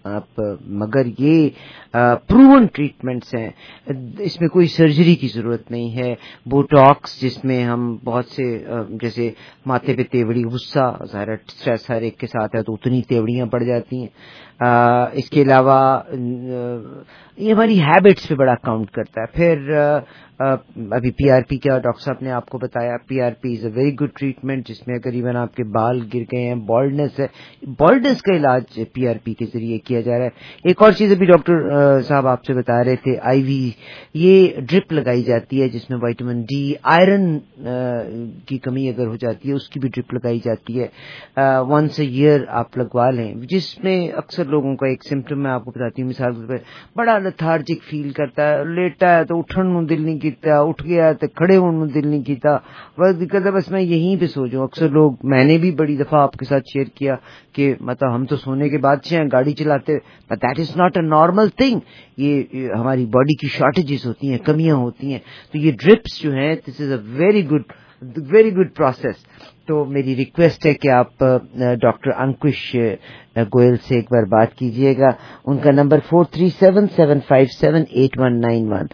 آپ مگر یہ پروون ٹریٹمنٹس ہیں, اس میں کوئی سرجری کی ضرورت نہیں ہے. بوٹاکس جس میں ہم بہت سے جیسے ماتھے پہ تیوڑی, غصہ ظاہر اسٹریس ہر ایک کے ساتھ ہے تو اتنی تیوڑیاں پڑ جاتی ہیں. اس کے علاوہ یہ ہماری ہیبٹس پہ بڑا کاؤنٹ کرتا ہے. پھر ابھی پی آر پی کا ڈاکٹر صاحب نے آپ کو بتایا, P R P is a very good treatment جس میں قریباً آپ کے بال گر گئے ہیں, بالڈنس ہے, بالڈنس کا علاج پی آر پی کے ذریعے کیا جا رہا ہے. ایک اور چیز ابھی ڈاکٹر صاحب آپ سے بتا رہے تھے, آئی وی, یہ ڈرپ لگائی جاتی ہے جس میں وائٹامن ڈی, آئرن کی کمی اگر ہو جاتی ہے اس کی بھی ڈرپ لگائی جاتی ہے. ونس اے ایئر آپ لگوا لیں, جس میں اکثر لوگوں کا ایک سمٹم میں آپ کو بتاتی ہوں, مثال کے طور پہ بڑا لیتھارجک فیل کرتا ہے, لیٹا ہے تو اٹھن نو دل نہیں کیتا, اٹھ گیا تو کھڑے ہونے نو دل نہیں کیتا, بس دقت ہے بس میں یہیں پہ سو جاؤں. اکثر لوگ, میں نے بھی بڑی دفعہ آپ کے ساتھ شیئر کیا کہ مطلب ہم تو سونے کے بادشاہ ہیں گاڑی چلاتے, but that is not a normal thing. یہ ہماری باڈی کی شارٹیجز ہوتی ہیں, کمیاں ہوتی ہیں. تو یہ ڈرپس جو ہیں, this is a very good process. تو میری ریکویسٹ ہے کہ آپ ڈاکٹر انکش گوئل سے ایک بار بات کیجئے گا. ان کا نمبر 4377578191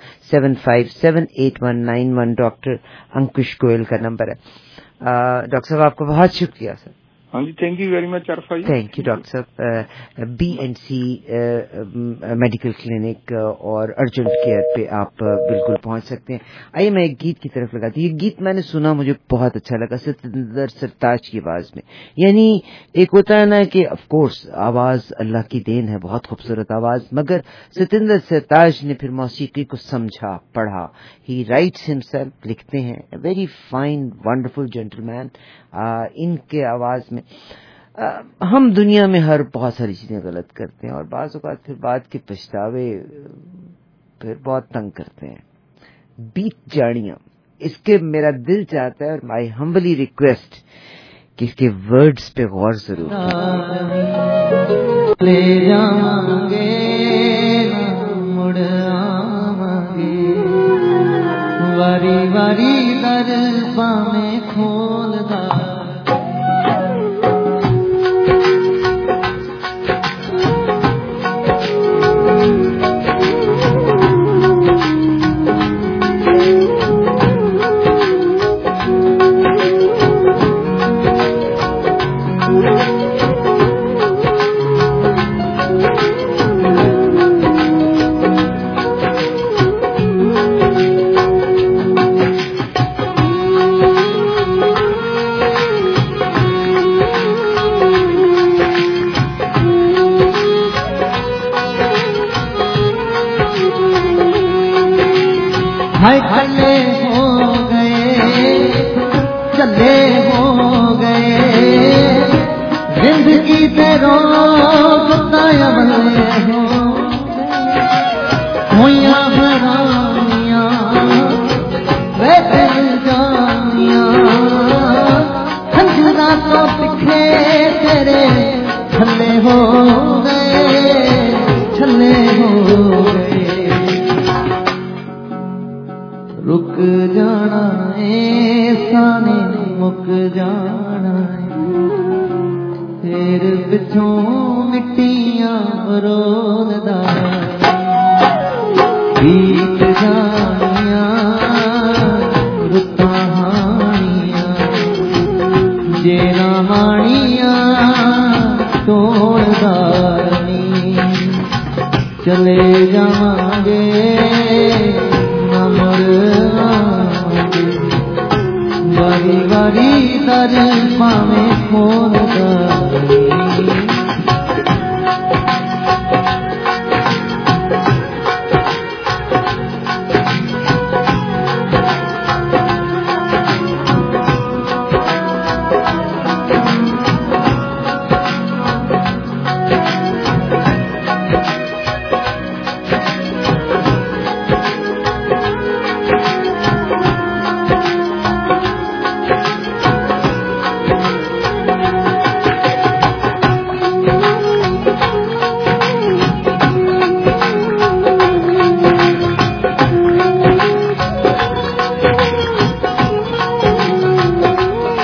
7578191 ڈاکٹر انکش گوئل کا نمبر ہے. ڈاکٹر صاحب آپ کا بہت شکریہ سر. ہاں جی, thank you very much Arifa ji. Thank you doctor صاحب. B and C medical clinic اور ارجنٹ کیئر پہ آپ بالکل پہنچ سکتے ہیں. آئیے میں ایک گیت کی طرف لگاتی ہوں. یہ گیت میں نے سنا, مجھے بہت اچھا لگا, ستندر سرتاج کی آواز میں. یعنی ایک ہوتا ہے نا کہ آف کورس آواز اللہ کی دین ہے, بہت خوبصورت آواز, مگر ستندر سرتاج نے پھر موسیقی کو سمجھا, پڑھا. ہی رائٹس ہمسیلف, لکھتے ہیں, very fine wonderful gentleman. ان کے آواز میں ہم دنیا میں ہر بہت ساری چیزیں غلط کرتے ہیں اور بعض اوقات پھر بعد کے پچھتاوے پھر بہت تنگ کرتے ہیں. بیت جاڑیاں, اس کے میرا دل چاہتا ہے اور مائی ہمبلی ریکویسٹ کہ اس کے ورڈز پہ غور ضرور لے جاؤں گے مڑ آؤں گے, واری واری در پاویں کھولدا چلے ہو گئے زندگی تے روتا بنے ہویاں برانیاں ویسے جانیاں, ہنجرا تو پکھے تیرے چھلے ہو گئے, چھلے ہو گئے. رک جانا سانے مک جانا, پھر پچھوں مٹیاں رولدا بیت جانیاں رتاں ہانیاں, جے نہ مانیاں توڑدا نہیں. چلے جاواں گے واری واری در پاویں کھولدا.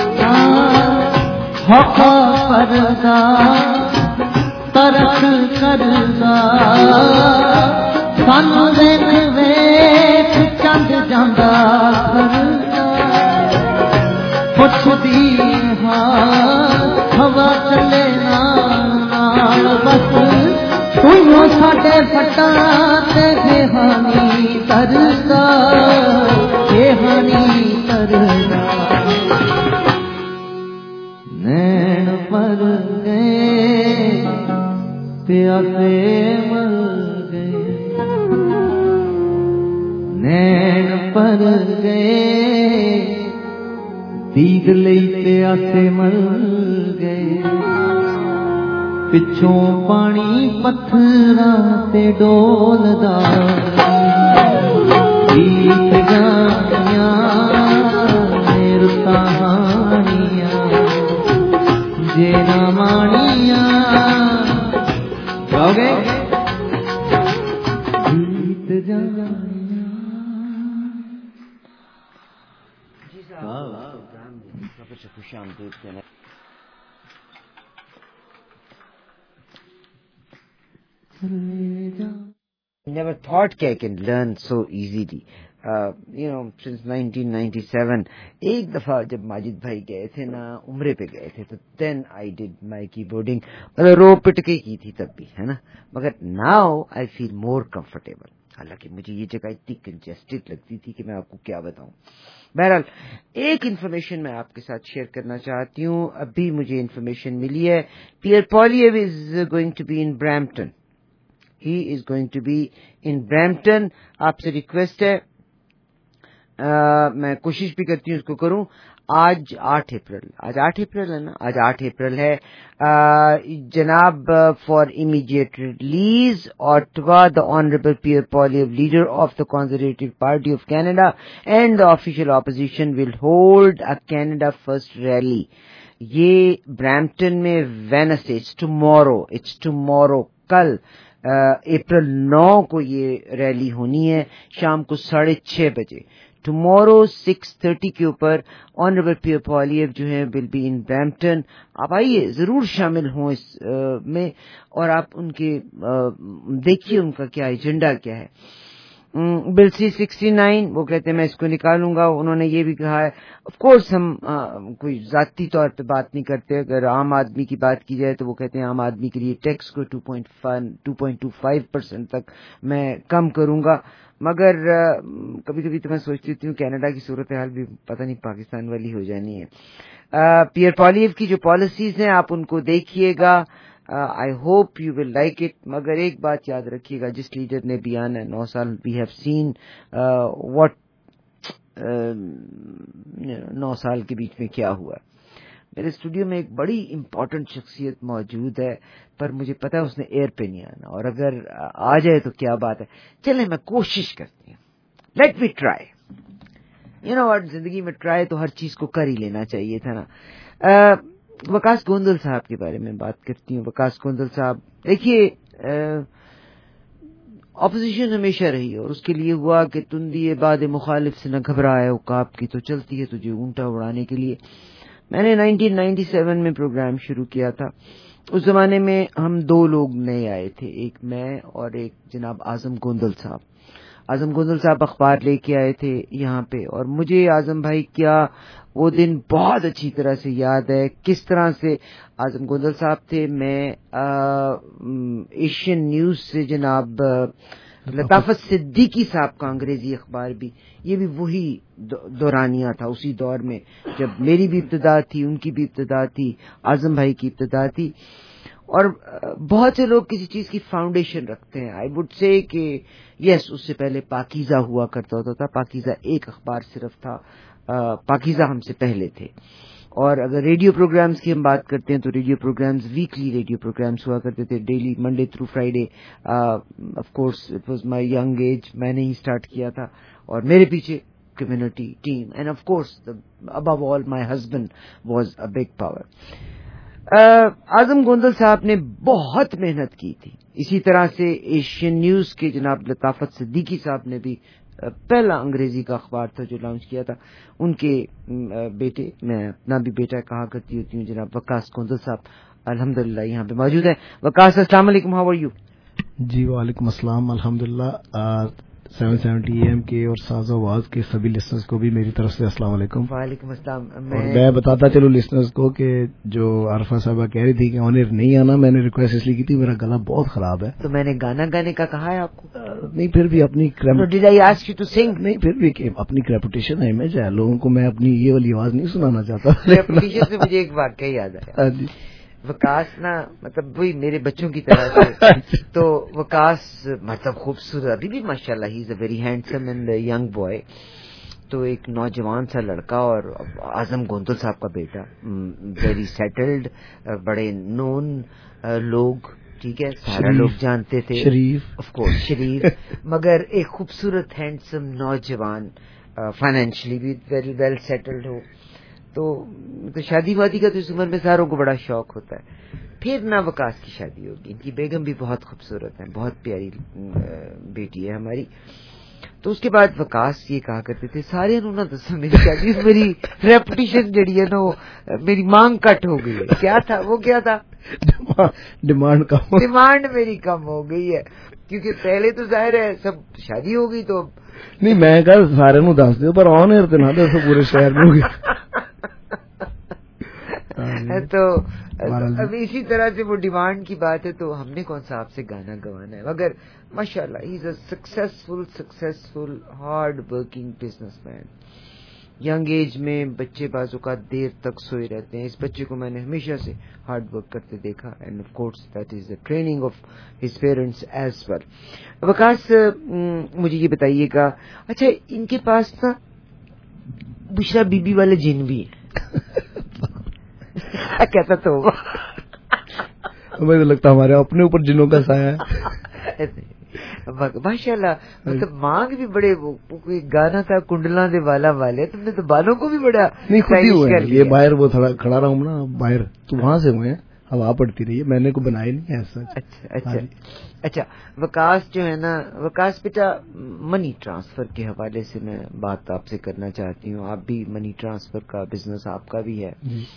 ترک کر ਕਰਦਾ ਸਾਨੂੰ ਵੇਖ ਵੇਖ ਚੰਦ ਜਾਂਦਾ ਕਰਦਾ ਪੁੱਛਦੀ ਹਾਂ ਹਵਾ ਚੱਲੇ ਨਾਲ ਬਸ ਤੂੰ ਸਾਡੇ ਫਟਾਂ ਤੇ ਕਹਾਣੀ ਤਰਦਾ ਕਹਾਣੀ ਤਰਦਾ ਨੈਣ ਪਰ ਗਏ ਪਿਆਸੇ ਮਰ ਗਏ ਨੈਣ ਪਰ ਗਏ ਦੀਦ ਲਈ ਪਿਆਸੇ ਮਰ ਗਏ ਪਿੱਛੋਂ ਪਾਣੀ ਪੱਥਰਾਂ ਤੇ ਡੋਲਦਾ ਗੀਤ ਗਾਈਆਂ ਰੁੱਤਾਂ ਹਾਣੀਆਂ ਜੇ ਨਾ ਮਾਣੀਆਂ ਗਾਓਗੇ ਗੀਤ ਗਾਈਆਂ ਜੀ ਸਾਹਿਬ خوش آمدید کہنا never thought کہ I can learn so easily. Since 1997 ایک دفعہ جب ماجد بھائی گئے تھے نا عمرے پہ گئے تھے تو then I did my keyboarding مطلب رو پٹ کے کی تھی تب بھی ہے نا مگر now I feel more comfortable. حالانکہ مجھے یہ جگہ اتنی کنجسٹڈ لگتی تھی کہ میں آپ کو کیا بتاؤں. بہرحال ایک انفارمیشن میں آپ کے ساتھ شیئر کرنا چاہتی ہوں. ابھی مجھے انفارمیشن ملی ہے Pierre Poilievre is going to be in Brampton. He is going to be in Brampton. آپ سے ریکویسٹ ہے میں کوشش بھی کرتی ہوں اس کو کروں. آج 8 اپریل ہے نا آج 8 اپریل ہے. جناب for immediate release Ottawa the Honorable Pierre Poilievre leader of the Conservative Party of Canada and the official opposition will hold a Canada First rally. یہ برامپٹن میں وینسڈے it's tomorrow کل April 9 کو یہ rally ہونی ہے شام کو 6:30 بجے. ٹمورو 6:30 کے اوپر آنریبل پیئر پولیو جو ہیں ول بی ان برامپٹن. آپ آئیے ضرور شامل ہوں اس میں اور آپ ان کے دیکھیے ان کا کیا ایجنڈا کیا ہے. بل C-69 وہ کہتے ہیں میں اس کو نکالوں گا. انہوں نے یہ بھی کہا ہے آف کورس ہم کوئی ذاتی طور پہ بات نہیں کرتے. اگر عام آدمی کی بات کی جائے تو وہ کہتے ہیں عام آدمی کے لیے ٹیکس کو 2.25% تک میں کم کروں گا. مگر کبھی کبھی تو میں سوچتی ہوتی ہوں کینیڈا کی صورتحال بھی پتہ نہیں پاکستان والی ہو جانی ہے. پیئر پولیو کی جو پالیسیز ہیں آپ ان کو دیکھیے گا. I hope you will like it. مگر ایک بات یاد رکھیے گا جس لیڈر نے بھی آنا ہے 9 سال وی ہیو سین واٹ 9 سال کے بیچ میں کیا ہوا. میرے اسٹوڈیو میں ایک بڑی امپورٹنٹ شخصیت موجود ہے پر مجھے پتا ہے اس نے ایئر پہ نہیں آنا اور اگر آ جائے تو کیا بات ہے. چلیں میں کوشش کرتی ہوں. Let me try. زندگی میں ٹرائی تو ہر چیز کو کر ہی لینا چاہیے تھا نا. وکاس گوندل صاحب کے بارے میں بات کرتی ہوں. وکاس گوندل صاحب دیکھیے اپوزیشن ہمیشہ رہی اور اس کے لیے ہوا کہ تندی بعد مخالف سے نہ گھبرائے عقاب کی تو چلتی ہے تجھے اونٹا اڑانے کے لیے. میں نے 1997 میں پروگرام شروع کیا تھا. اس زمانے میں ہم 2 لوگ نئے آئے تھے, ایک میں اور ایک جناب اعظم گوندل صاحب. اعظم گوندل صاحب اخبار لے کے آئے تھے یہاں پہ اور مجھے اعظم بھائی کیا وہ دن بہت اچھی طرح سے یاد ہے کس طرح سے اعظم گوندل صاحب تھے. میں ایشین نیوز سے جناب لطافت صدیقی صاحب کا انگریزی اخبار بھی یہ بھی وہی دورانیہ تھا اسی دور میں جب میری بھی ابتدا تھی ان کی بھی ابتدا تھی اعظم بھائی کی ابتدا تھی. اور بہت سے لوگ کسی چیز کی فاؤنڈیشن رکھتے ہیں. آئی وڈ سے کہ یس اس سے پہلے پاکیزہ ہوا کرتا ہوتا تھا. پاکیزہ ایک اخبار صرف تھا. پاکیزہ ہم سے پہلے تھے. اور اگر ریڈیو پروگرامز کی ہم بات کرتے ہیں تو radio programmes weekly radio programmes ہوا کرتے تھے daily Monday through Friday. Of course it was my young age. میں نے ہی اسٹارٹ کیا تھا اور میرے پیچھے community team and of course above all my husband was a big power. Azam Gondal صاحب نے بہت محنت کی تھی. اسی طرح سے ایشین نیوز کے جناب لطافت صدیقی صاحب نے بھی پہلا انگریزی کا اخبار تھا جو لانچ کیا تھا. ان کے بیٹے, میں اپنا بھی بیٹا کہا کرتی ہوتی ہوں, جناب وکاس گوندل صاحب الحمدللہ یہاں پہ موجود ہیں. وقاص السلام علیکم, ہاؤ آر یو؟ جی وعلیکم السلام, الحمدللہ. 770 AM کے اور ساز آواز کے سبھی لسنرز کو بھی میری طرف سے السلام علیکم. وعلیکم السلام. میں بتاتا چلوں لسنرز کو کہ جو عارفہ صاحبہ کہہ رہی تھی کہ آن ایئر نہیں آنا, میں نے ریکویسٹ اس لیے کی تھی, میرا گلا بہت خراب ہے. تو میں نے گانا گانے کا کہا ہے آپ کو؟ نہیں, پھر بھی اپنی did I ask you to sing? نہیں, پھر بھی اپنی ریپوٹیشن ہے, امیج ہے, لوگوں کو میں اپنی یہ والی آواز نہیں سنانا چاہتا. ریپوٹیشن سے مجھے ایک واقعہ یاد آیا. وقاص نا مطلب وہی میرے بچوں کی طرح سے, تو وقاص مطلب خوبصورت, ابھی بھی ماشاءاللہ he is a very handsome and young boy. تو ایک نوجوان سا لڑکا اور اعظم گوندل صاحب کا بیٹا, ویری سیٹلڈ, بڑے نون لوگ, ٹھیک ہے, سارا لوگ جانتے تھے, شریف آف کورس شریف, مگر ایک خوبصورت ہینڈسم نوجوان, فائنینشلی بھی ویری ویل سیٹلڈ ہو. تو شادی وادی کا تو اس عمر میں ساروں کو بڑا شوق ہوتا ہے. پھر نہ وقاص کی شادی ہوگی, ان کی بیگم بھی بہت خوبصورت ہے, بہت پیاری بیٹی ہے ہماری. تو اس کے بعد وقاص یہ کہا کرتے تھے سارے نہ دسو میری شادی, میری ریپوٹیشن جڑی ہے نا وہ میری مانگ کٹ ہو گئی ہے. کیا تھا وہ, کیا تھا, ڈیمانڈ میری کم ہو گئی ہے, کیونکہ پہلے تو ظاہر ہے سب شادی ہو گئی تو نہیں, میں کہا سارے نو دس دو پر آن ایئر تو نہ دسو پورے شہر میں. تو اب اسی طرح سے وہ ڈیمانڈ کی بات ہے, تو ہم نے کون سا آپ سے گانا گوانا ہے, مگر ماشاءاللہ he is a successful hard working businessman. Young age میں بچے بعض اوقات دیر تک سوئے رہتے ہیں. اس بچے کو میں نے ہمیشہ سے ہارڈ ورک کرتے دیکھا, and of course that is the training of his parents as well. Waqas مجھے یہ بتائیے گا, اچھا ان کے پاس نا بشرا بی بی والے جن بھی ہیں, کہتا تو ہمیں تو لگتا ہمارے اپنے اوپر جنوں کا سایہ ہے. ماشاء اللہ, مطلب مانگ بھی بڑے, کوئی گانا تھا کنڈلا دے والا والے, تم نے تو بالوں کو بھی بڑا نہیں خود ہی ہوئے ہیں. یہ باہر وہ تھوڑا کھڑا رہا ہوں نا باہر, تو وہاں سے ہوئے ہیں, ہوا پڑتی رہی ہے, میں نے کو بنایا نہیں ایسا. اچھا وقاص جو ہے نا, وقاص بیٹا منی ٹرانسفر کے حوالے سے میں بات آپ سے کرنا چاہتی ہوں. آپ بھی منی ٹرانسفر کا بزنس آپ کا بھی ہے,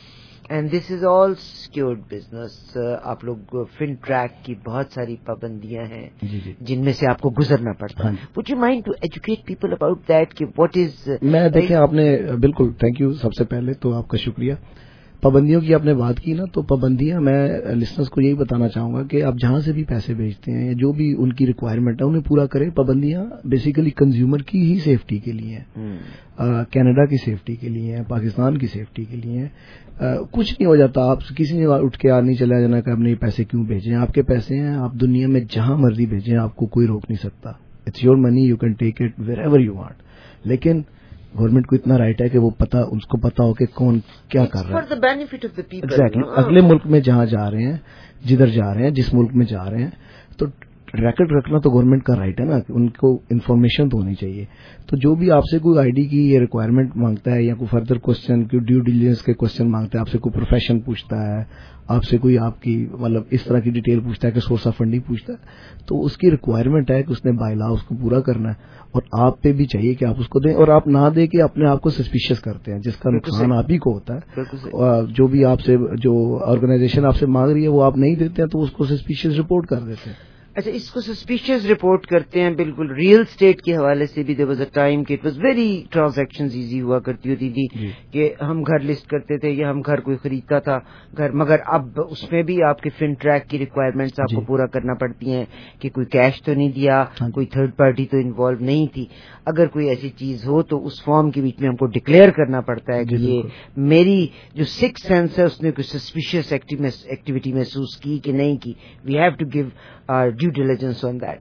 and this is all secured business. آپ لوگ فن ٹریک کی بہت ساری پابندیاں ہیں جن میں سے آپ کو گزرنا پڑتا ہے. Would you mind to educate people about that کہ واٹ از. میں دیکھیں آپ نے بالکل, تھینک یو, سب سے پہلے تو آپ کا شکریہ. پابندیوں کی آپ نے بات کی نا, تو پابندیاں میں لسنرز کو یہی بتانا چاہوں گا کہ آپ جہاں سے بھی پیسے بھیجتے ہیں, جو بھی ان کی ریکوائرمنٹ ہے انہیں پورا کریں. پابندیاں بیسیکلی کنزیومر کی ہی سیفٹی کے لیے ہیں, کینیڈا کی سیفٹی کے لیے ہیں, پاکستان کی سیفٹی کے لیے ہیں. کچھ نہیں ہو جاتا, آپ کسی نے اٹھ کے نہیں چلا جانا کہ آپ نے یہ پیسے کیوں بھیجے ہیں. آپ کے پیسے ہیں, آپ دنیا میں جہاں مرضی بھیجیں, آپ کو کوئی روک نہیں سکتا. It's your money, you can take it wherever you want. لیکن گورنمنٹ کو اتنا رائٹ ہے کہ وہ اس کو پتا ہو کہ کون کیا کر رہا ہے. ایگزیکٹلی. اگلے ملک میں جہاں جا رہے ہیں, جدھر جا رہے ہیں, جس ملک میں جا رہے ہیں, تو ریکارڈ رکھنا تو گورنمنٹ کا رائٹ ہے نا, کہ ان کو انفارمیشن تو ہونی چاہیے. تو جو بھی آپ سے کوئی آئی ڈی کی یہ ریکوائرمنٹ مانگتا ہے, یا کوئی فردر کوشچن, کوئی ڈیو ڈیلیجنس کے کوشچن مانگتا ہے, آپ سے کوئی پروفیشن پوچھتا ہے, آپ سے کوئی آپ کی مطلب اس طرح کی ڈیٹیل پوچھتا ہے کہ سورس آف فنڈنگ پوچھتا ہے, تو اس کی ریکوائرمنٹ ہے کہ اس نے بائی لا اس کو پورا کرنا ہے. اور آپ پہ بھی چاہیے کہ آپ اس کو دیں, اور آپ نہ دے کے اپنے آپ کو سسپیشیس کرتے ہیں, جس کا نقصان آپ ہی کو ہوتا ہے. جو بھی آپ سے, جو آرگنائزیشن آپ سے مانگ رہی ہے وہ آپ نہیں دیتے ہیں, تو اس کو سسپیشیس رپورٹ کر دیتے ہیں. اچھا, اس کو سسپیشیس رپورٹ کرتے ہیں. بالکل ریئل اسٹیٹ کے حوالے سے بھی there was a time کہ it was very transactions easy ہوا کرتی ہوتی تھی, کہ ہم گھر لسٹ کرتے تھے یا ہم گھر کوئی خریدتا تھا گھر, مگر اب اس میں بھی آپ کے فن ٹریک کی ریکوائرمنٹس آپ کو پورا کرنا پڑتی ہیں کہ کوئی کیش تو نہیں دیا, کوئی تھرڈ پارٹی تو انوالو نہیں تھی. اگر کوئی ایسی چیز ہو تو اس فارم کے بیچ میں ہم کو ڈکلیئر کرنا پڑتا ہے کہ یہ میری جو سکس سینس ہے اس نے کوئی سسپیشیس ایکٹیویٹی محسوس کی کہ نہیں کی. We have to give due diligence on that.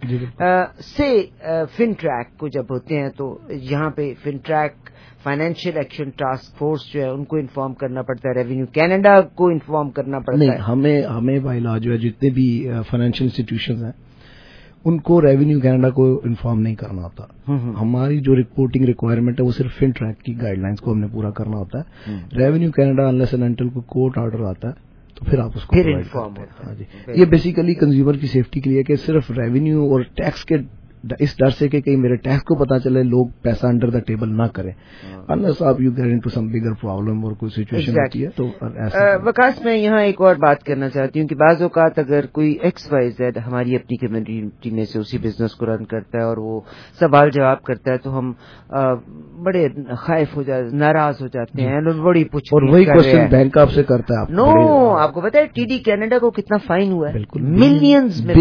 سے فن ٹریک کو جب ہوتے ہیں تو یہاں پہ FINTRAC financial action task force جو ہے ان کو انفارم کرنا پڑتا ہے, ریونیو کینیڈا کو انفارم کرنا پڑتا ہے. ہمیں بائی لا جو ہے جتنے بھی فائنینشیل انسٹیٹیوشنز ہیں ان کو ریونیو کینیڈا کو انفارم نہیں کرنا ہوتا. ہماری جو رپورٹنگ ریکوائرمنٹ ہے وہ صرف فن ٹریک کی گائیڈ لائنس کو ہم نے پورا کرنا ہوتا ہے. Revenue Canada unless and until کو کورٹ آرڈر آتا ہے تو پھر آپ اس کو انفارم ہوتا ہے. یہ بیسیکلی کنزیومر کی سیفٹی کے لیے کہ صرف ریونیو اور ٹیکس کے इस डर से कि कहीं मेरे टैक्स को पता चले, लोग पैसा अंडर द टेबल ना करें, अनलेस आप you get into some bigger problem और कोई सिचुएशन होती है तो ऐसा। वकास, मैं यहाँ एक और बात करना चाहती हूँ कि बाज़ औक़ात अगर कोई XYZ हमारी अपनी कम्युनिटी में से उसी बिजनेस को रन करता है और वो सवाल जवाब करता है तो हम बड़े खाइफ हो जाते, नाराज हो जाते हैं और बड़ी पूछ, और वही क्वेश्चन बैंक आपसे करता है। नो, आपको पता है TD कनाडा को कितना फाइन हुआ है? मिलियंस में,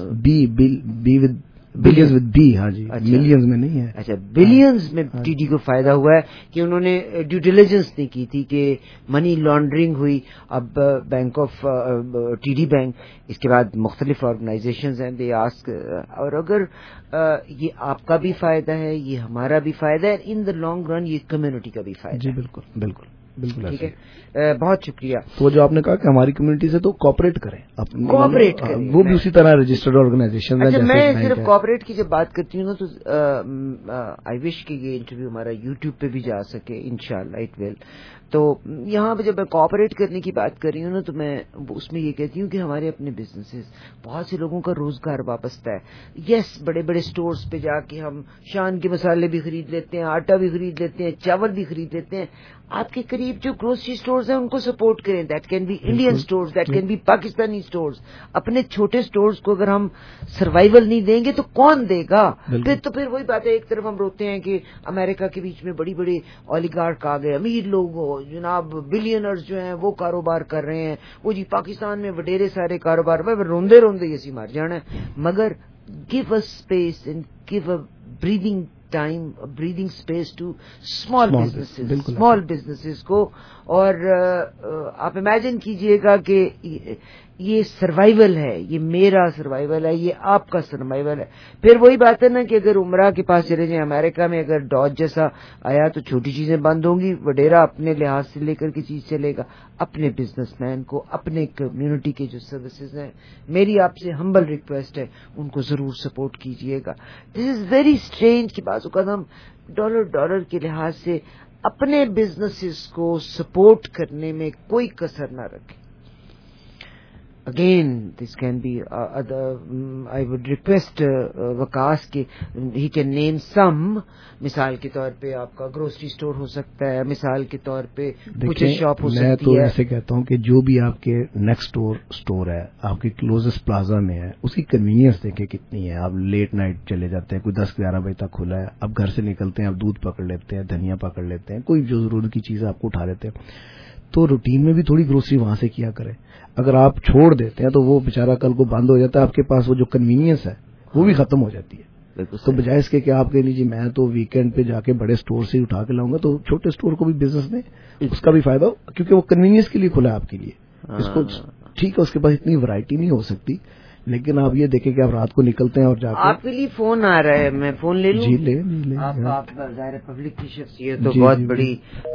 बिलियंस विद बी। हाँ जी, मिलियंस में नहीं है। अच्छा, बिलियंस में TD को फायदा हुआ है कि उन्होंने ड्यू डिलिजेंस नहीं की थी कि मनी लॉन्ड्रिंग हुई। अब बैंक ऑफ TD बैंक, इसके बाद मुख्तलिफ ऑर्गेनाइजेशंस हैं, दे आस्क, और अगर ये आपका भी फायदा है, ये हमारा भी फायदा है, इन द लॉन्ग रन ये कम्युनिटी का भी फायदा है। जी बिल्कुल बिल्कुल बिल्कुल, ठीक है। बहुत शुक्रिया। तो जो आपने कहा कि हमारी कम्युनिटी से तो कोऑपरेट करें, कोऑपरेट करें, वो भी उसी तरह रजिस्टर्ड ऑर्गेनाइजेशन। अच्छा, मैं सिर्फ कोऑपरेट की जब बात करती हूँ ना तो आई विश कि ये इंटरव्यू हमारा यूट्यूब पे भी जा सके, इंशाल्लाह इट विल। तो यहाँ पे जब मैं कोऑपरेट करने की बात कर रही हूँ ना तो मैं उसमें ये कहती हूँ कि हमारे अपने बिजनेसेस, बहुत से लोगों का रोजगार वापसता है। यस, बड़े बड़े स्टोर्स पे जाके हम शान के मसाले भी खरीद लेते हैं, आटा भी खरीद लेते हैं, चावल भी खरीद लेते हैं। आपके करीब जो ग्रोसरी स्टोर्स हैं उनको सपोर्ट करें। That can be Indian stores, that can be Pakistani stores. अपने छोटे स्टोर्स को अगर हम सर्वाइवल नहीं देंगे तो कौन देगा? फिर वही बात है, एक तरफ हम रोते हैं कि अमेरिका के बीच में बड़ी बड़ी ओलिगार्क आ गए, अमीर लोग जनाब बिलियनर्स जो हैं वो कारोबार कर रहे हैं, वो जी पाकिस्तान में वडेरे सारे कारोबार में रोंदे रोंदे ऐसी मार जाना है। मगर give us space and give a breathing time, breathing space to small businesses को। और आप इमेजिन कीजिएगा कि ये सर्वाइवल है, ये मेरा सर्वाइवल है, ये आपका सर्वाइवल है। फिर वही बात है ना कि अगर उमरा के पास चले जाए, अमेरिका में अगर डॉज जैसा आया तो छोटी चीजें बंद होंगी, वडेरा अपने लिहाज से लेकर के चीज चलेगा। अपने बिजनेसमैन को, अपने कम्युनिटी के जो सर्विसेज हैं, मेरी आपसे हम्बल रिक्वेस्ट है, उनको जरूर सपोर्ट कीजिएगा। दिस इज वेरी स्ट्रेंज कि बाज़ औक़ात हम डॉलर के लिहाज से अपने बिजनेसेस को सपोर्ट करने में कोई कसर ना रखें। Again, this can be I would request Waqas के he can name some। मिसाल के तौर पे आपका ग्रोसरी स्टोर हो सकता है, मिसाल के तौर पे कुछ शॉप हो सकती है। मैं तो ऐसे कहता हूँ कि जो भी आपके नेक्स्ट स्टोर है, आपके क्लोजेस्ट प्लाजा में है, उसकी कन्वीनियंस देखें कितनी है। आप लेट नाइट चले जाते हैं, कोई 10-11 बजे तक खुला है, आप घर से निकलते हैं, आप दूध पकड़ लेते हैं, धनिया पकड़ लेते हैं, कोई जो जरूरत की चीज आपको उठा लेते हैं, तो रूटीन में भी थोड़ी ग्रोसरी वहां से किया करें। अगर आप छोड़ देते हैं तो वो बेचारा कल को बंद हो जाता है, आपके पास वो जो कन्वीनियंस है वो भी खत्म हो जाती है। तो बजाय इसके कि आप कह लीजिए मैं तो वीकेंड पे जाके बड़े स्टोर से ही उठा के लाऊंगा, तो छोटे स्टोर को भी बिजनेस में उसका भी फायदा हो, क्योंकि वो कन्वीनियंस के लिए खुला है आपके लिए। इसको ठीक है, उसके पास इतनी वैरायटी नहीं हो सकती, लेकिन आप ये देखें कि आप रात को निकलते हैं और जाकर आपके लिए फोन आ रहा है, मैं फोन ले लूं? जी ले आप ज़ाहिर पब्लिक की शख्सियत तो बहुत बड़ी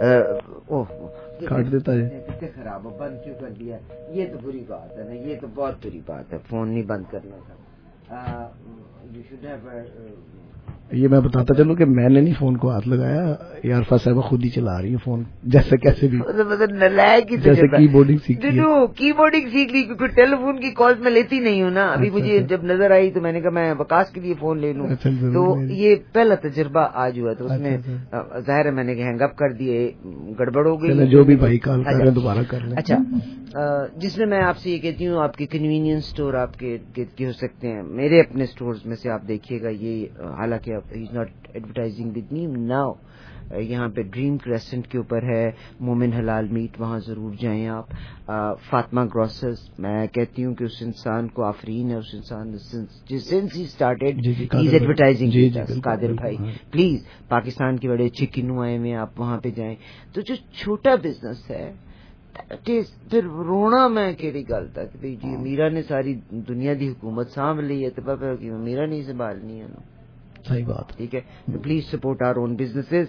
काट देता है। कितने खराब हो, बंद क्यों कर दिया? ये तो बुरी बात है ना, ये तो बहुत बुरी बात है, फोन नहीं बंद करना था। यू शुड हैव ये मैं बताता चलूं कि मैंने नहीं फोन को हाथ लगाया, यारफा साहब खुद ही चला रही है फोन, जैसे कैसे भी, जैसे कीबोर्डिंग सीख ली, कीबोर्डिंग सीख ली, क्योंकि टेलीफोन की कॉल्स मैं लेती नहीं हूँ ना। अभी मुझे जब नजर आई तो मैंने कहा मैं वकास के लिए फोन ले लूं। तो ये पहला तजुर्बा आज हुआ, तो उसमें जाहिर है मैंने हैंग अप कर दिए, गड़बड़ हो गई। जो भी भाई कॉल कर रहे हैं दोबारा कर लें। अच्छा, जिसमें मैं आपसे ये कहती हूँ, आपके कन्वीनियंस स्टोर आपके हो सकते हैं, मेरे अपने स्टोर्स में से आप देखिएगा, ये हालांकि he is not advertising with me now, यहाँ पे ड्रीम क्रेसेंट के ऊपर है मोमिन हलाल मीट, वहाँ जरूर जाएं आप। फातिमा ग्रोसर्स, मैं कहती हूँ कि उस इंसान को आफरीन है, उस इंसान since he started he is advertising. Qadir भाई प्लीज, पाकिस्तान के बड़े अच्छे किनुआए में आप वहाँ पे जाएं। तो जो छोटा बिजनेस है, फिर रोना मैं केड़ी गल तक भी जी मीरा ने सारी दुनिया की हुकूमत सांभ ली है, तो मीरा नहीं संभालनी है ना। सही बात, ठीक है। तो please support our own businesses,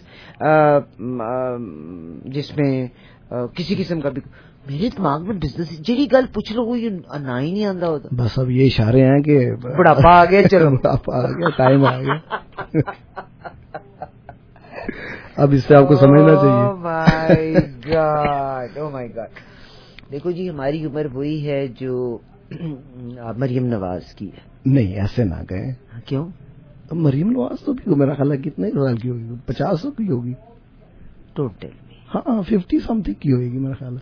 जिसमें किसी किस्म का भी मेरे दिमाग में बिजनेस जी गल पूछ लो कोई ना ही नहीं आंदा होता। बस अब ये इशारे हैं कि बुढ़ापा आ गया, चलो बुढ़ापा आ गया, टाइम आ गया। अब इससे आपको समझना चाहिए। Oh my God. देखो जी, हमारी उम्र वही है जो मरियम नवाज की है। नहीं, ऐसे ना कहें। क्यों? मरियम नवाज तो भी मेरा ख्याल है कितने साल की होगी, 50 की होगी टोटल। हाँ 50 समथिंग की होगी मेरा ख्याल है,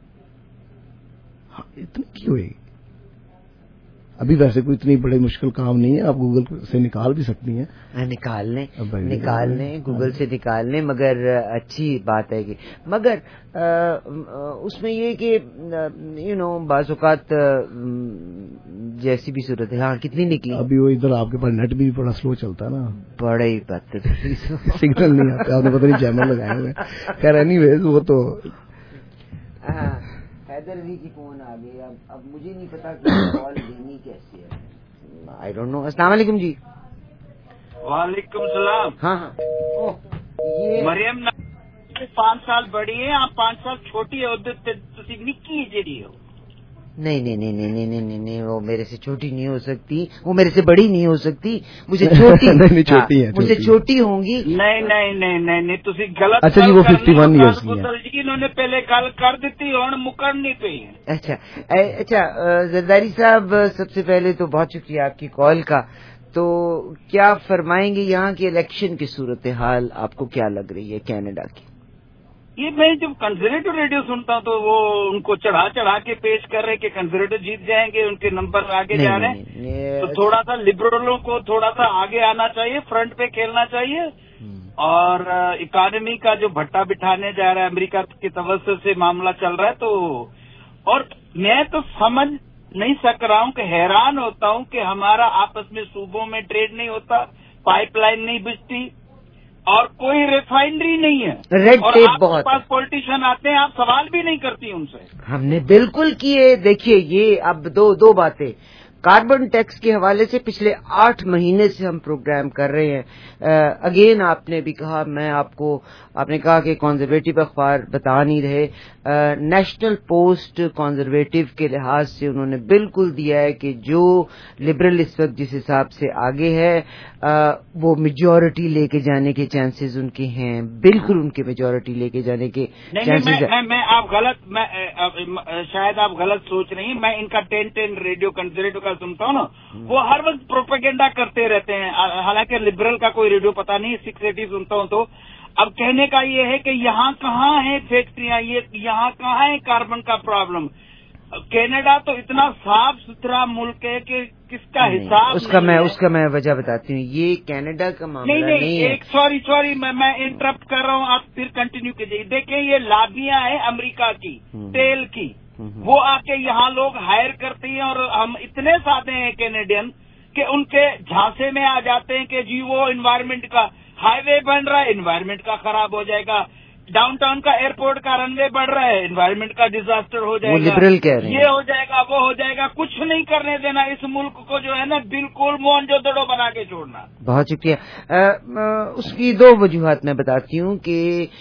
हाँ इतनी की होगी। अभी वैसे कोई इतनी बड़ी मुश्किल काम नहीं है, आप गूगल से निकाल भी सकती हैं। निकाल लें गूगल से निकाल लें, मगर अच्छी बात है कि मगर उसमें ये कि बाज़ औक़ात जैसी भी सूरत है। हाँ कितनी निकली अभी वो इधर आपके पास नेट भी बड़ा स्लो चलता है ना, बड़ा ही बात सिग्नल नहीं आता, आपने पता नहीं चैनल लगाए हुए। खैर एनीवेज वो तो हैदर अली की फोन आ गई। अब मुझे नहीं पता कि कॉल देनी कैसी है, आई डोंट नो। अस्सलाम वालेकुम जी। वालेकुम सलाम। हाँ ये मरियम 5 साल बड़ी है, आप 5 साल छोटी है, निक्की जेडी हो। नहीं, वो मेरे से छोटी नहीं हो सकती, वो मेरे से बड़ी नहीं हो सकती, मुझे छोटी नहीं छोटी है, मुझे छोटी होंगी। नहीं तुसी गलत। अच्छा जी वो 51 ईयर्स की है। इन्होंने पहले गल कर दी और मुकरनी पे है। अच्छा जरदारी साहब, सबसे पहले तो बहुत शुक्रिया आपकी कॉल का। तो क्या फरमाएंगे यहाँ की इलेक्शन की सूरत हाल आपको क्या लग रही है कनाडा की? ये मैं जब कंजर्वेटिव रेडियो सुनता हूँ तो वो उनको चढ़ा के पेश कर रहे कि कंजर्वेटिव जीत जाएंगे, उनके नंबर आगे जा रहे हैं। तो थोड़ा सा लिबरलों को थोड़ा सा आगे आना चाहिए, फ्रंट पे खेलना चाहिए। और इकोनॉमी का जो भट्टा बिठाने जा रहा है अमेरिका की तवज्जो से मामला चल रहा है, तो और मैं तो समझ नहीं सक रहा हूँ कि हैरान होता हूँ कि हमारा आपस में सूबों में ट्रेड नहीं होता, पाइपलाइन नहीं बिजती और कोई रिफाइनरी नहीं है, रेड और टेप आपके बहुत पास पॉलिटिशियन आते हैं, आप सवाल भी नहीं करती उनसे। हमने बिल्कुल किए। देखिए ये अब दो बातें, कार्बन टैक्स के हवाले से पिछले 8 महीने से हम प्रोग्राम कर रहे हैं। अगेन आपने भी कहा, आपने कहा कि कंजर्वेटिव अखबार बता नहीं रहे। नेशनल पोस्ट कंजर्वेटिव के लिहाज से उन्होंने बिल्कुल दिया है कि जो लिबरल इस वक्त जिस हिसाब से आगे है वो मेजॉरिटी लेके जाने के चांसेस उनके हैं, बिल्कुल उनके मेजॉरिटी लेके जाने के चांसेस है। मैं आप गलत, शायद आप गलत सोच रही हैं। मैं इनका 10 रेडियो कंजर्वेटिव सुनता हूँ ना, वो हर वक्त प्रोपेगेंडा करते रहते हैं, हालांकि लिबरल का कोई रेडियो पता नहीं, 680 सुनता हूँ। तो अब कहने का ये है कि यहाँ कहाँ है फैक्ट्रियाँ, ये यहाँ कहाँ है कार्बन का प्रॉब्लम। कनाडा तो इतना साफ सुथरा मुल्क है कि किसका हिसाब उसका मैं वजह बताती हूँ। ये कनाडा का मामला नहीं है। सॉरी मैं इंटरप्ट कर रहा हूँ, आप फिर कंटिन्यू कीजिए। देखें ये लाबियाँ हैं अमेरिका की, तेल की, वो आके यहाँ लोग हायर करते हैं और हम इतने सादे हैं कैनेडियन कि उनके झांसे में आ जाते हैं कि जी वो एनवायरनमेंट का हाईवे बन रहा है, एनवायरनमेंट का खराब हो जाएगा। डाउनटाउन का एयरपोर्ट का रनवे बढ़ रहा है, एनवायरनमेंट का डिजास्टर हो जाएगा, वो लिबरल कह रहे हैं, ये हो जाएगा, वो हो जाएगा। कुछ नहीं करने देना इस मुल्क को, जो है ना, बिल्कुल मोहनजोदड़ो बना के छोड़ना। बहुत शुक्रिया। उसकी 2 वजूहात मैं बताती हूँ कि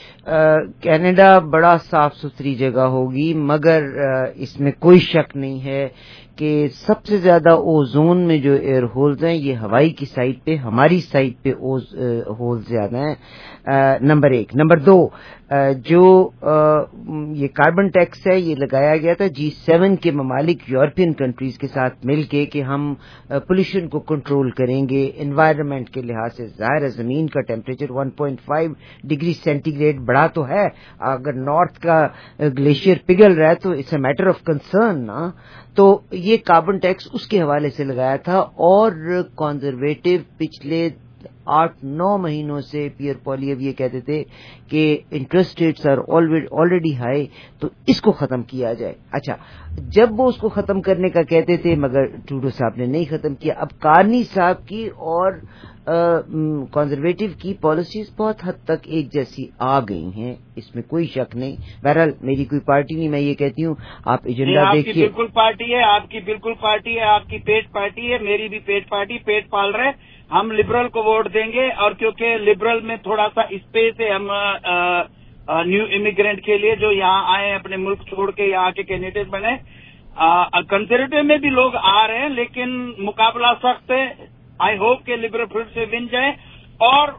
कनाडा बड़ा साफ सुथरी जगह होगी, मगर इसमें कोई शक नहीं है कि सबसे ज्यादा ओजोन में जो एयर होल्स हैं ये हवाई की साइड पे, हमारी साइड पे होल्स ज्यादा हैं। नंबर 1। नंबर 2, जो ये कार्बन टैक्स है ये लगाया गया था G7 के ममालिक यूरोपियन कंट्रीज के साथ मिलके कि हम पोल्यूशन को कंट्रोल करेंगे। एनवायरनमेंट के लिहाज से ज़ाहिर है जमीन का टेम्परेचर 1.5 डिग्री सेंटीग्रेड बढ़ा तो है, अगर नॉर्थ का ग्लेशियर पिघल रहा है तो it's a matter of concern ना। तो ये कार्बन टैक्स उसके हवाले से लगाया था। और कंजर्वेटिव पिछले 8-9 महीनों से पियर पॉलिएव ये कहते थे कि interest rates are already high, तो इसको खत्म किया जाए। अच्छा, जब वो उसको खत्म करने का कहते थे मगर ट्रूडो साहब ने नहीं खत्म किया। अब कार्नी साहब की और कंजर्वेटिव की पॉलिसीज बहुत हद तक एक जैसी आ गई हैं, इसमें कोई शक नहीं। बहरहाल मेरी कोई पार्टी नहीं, मैं ये कहती हूँ आप एजेंडा देखिए। आपकी बिल्कुल पार्टी है, आपकी बिल्कुल पार्टी है, आपकी पेट पार्टी है, मेरी भी पेट पार्टी, पेट पाल रहे। हम लिबरल को वोट देंगे, और क्योंकि लिबरल में थोड़ा सा स्पेस है, हम न्यू इमिग्रेंट के लिए जो यहाँ आए, अपने मुल्क छोड़ के यहाँ आके कैंडिडेट बने। कंजर्वेटिव में भी लोग आ रहे हैं, लेकिन मुकाबला सख्त है। आई होप के लिबरल फिर से विन जाए और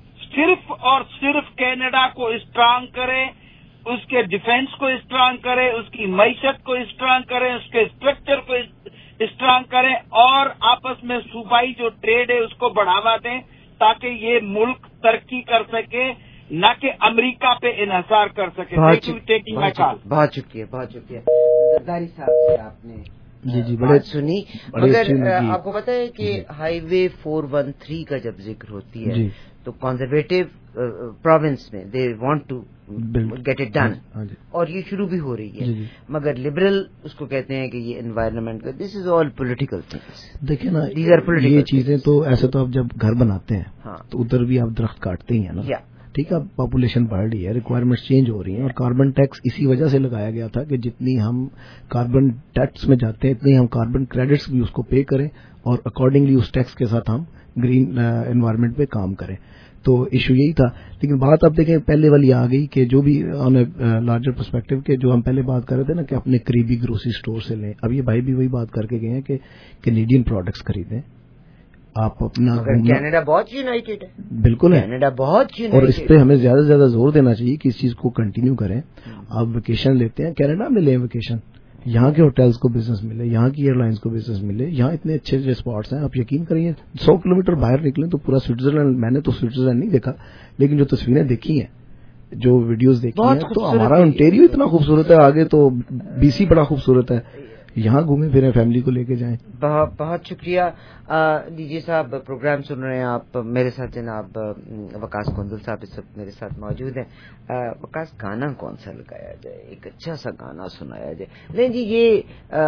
सिर्फ कनाडा को स्ट्रांग करें, उसके डिफेंस को स्ट्रांग करें, उसकी मईशत को स्ट्रांग करें, उसके स्ट्रक्चर को स्ट्रांग करें और आपस में सूबाई जो ट्रेड है उसको बढ़ावा दें ताकि ये मुल्क तरक्की कर सके, न कि अमेरिका पे इन्हिसार कर सके। बहुत शुक्रिया जरदारी साहब से आपने जी बड़े सुनी। मगर आपको पता है कि हाईवे 413 का जब जिक्र होती है तो कंजर्वेटिव प्रोविंस में they want to get it done और ये शुरू भी हो रही है, मगर लिबरल उसको कहते हैं कि ये एनवायरनमेंट का, this is all political things. देखिए ना ये चीजें तो ऐसे तो आप जब घर बनाते हैं तो उधर भी आप दरख्त काटते ही है ना, ठीक है, पॉपुलेशन बढ़ रही है, रिक्वायरमेंट्स चेंज हो रही हैं और कार्बन टैक्स इसी वजह से लगाया गया था कि जितनी हम कार्बन टैक्स में जाते हैं इतनी हम कार्बन क्रेडिट्स भी उसको पे करें और अकॉर्डिंगली उस टैक्स के साथ हम ग्रीन एनवायरनमेंट पे काम करें। तो इशू यही था। लेकिन बात आप देखें पहले वाली आ गई कि जो भी ऑन ए लार्जर पर्सपेक्टिव के जो हम पहले बात कर रहे थे ना कि अपने करीबी ग्रोसरी स्टोर से लें, अब ये भाई भी वही बात करके गए हैं कि कैनेडियन प्रोडक्ट्स खरीदें आप अपना। कनाडा बहुत यूनाइटेड है, बिल्कुल है, कनाडा बहुत यूनाइटेड, और इस पे हमें ज्यादा से ज्यादा जोर देना चाहिए कि इस चीज को कंटिन्यू करें। आप वेकेशन लेते हैं कनाडा में लें वेकेशन, यहाँ के होटल्स को बिजनेस मिले, यहाँ की एयरलाइंस को बिजनेस मिले, यहाँ इतने अच्छे अच्छे स्पॉट्स हैं। आप यकीन करिए 100 किलोमीटर बाहर निकलें तो पूरा स्विट्जरलैंड, मैंने तो स्विट्जरलैंड नहीं देखा लेकिन जो तस्वीरें देखी हैं, जो वीडियोस देखी हैं, तो हमारा ओंटारियो इतना खूबसूरत है, आगे तो बीसी बड़ा खूबसूरत है, यहाँ घूमे फिरें, फैमिली को लेके जाएं। बहुत शुक्रिया। डीजे साहब प्रोग्राम सुन रहे हैं आप, मेरे साथ जनाब वकास कुंदल साहब इस वक्त मेरे साथ मौजूद हैं। वकास गाना कौन सा लगाया जाए, एक अच्छा सा गाना सुनाया जाए? नहीं जी, ये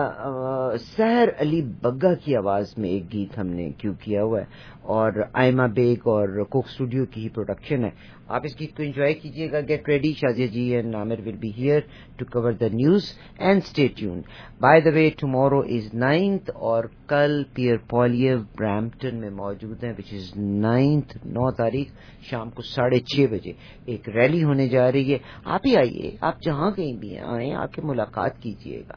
सहर अली बग्गा की आवाज में एक गीत हमने क्यों किया हुआ है और आयमा बेग और कोक स्टूडियो की ही प्रोडक्शन है। आप इस गीत को एंजॉय कीजिएगा। Get ready, Shazia ji and Aamir will be here to cover the news and stay tuned. By the way tomorrow is 9th और कल पियर पॉलियर ब्रैम्पटन में मौजूद हैं, विच इज 9 तारीख शाम को 6:30 बजे एक रैली होने जा रही है। आप ही आइए, आप जहां कहीं भी आए आके मुलाकात कीजिएगा।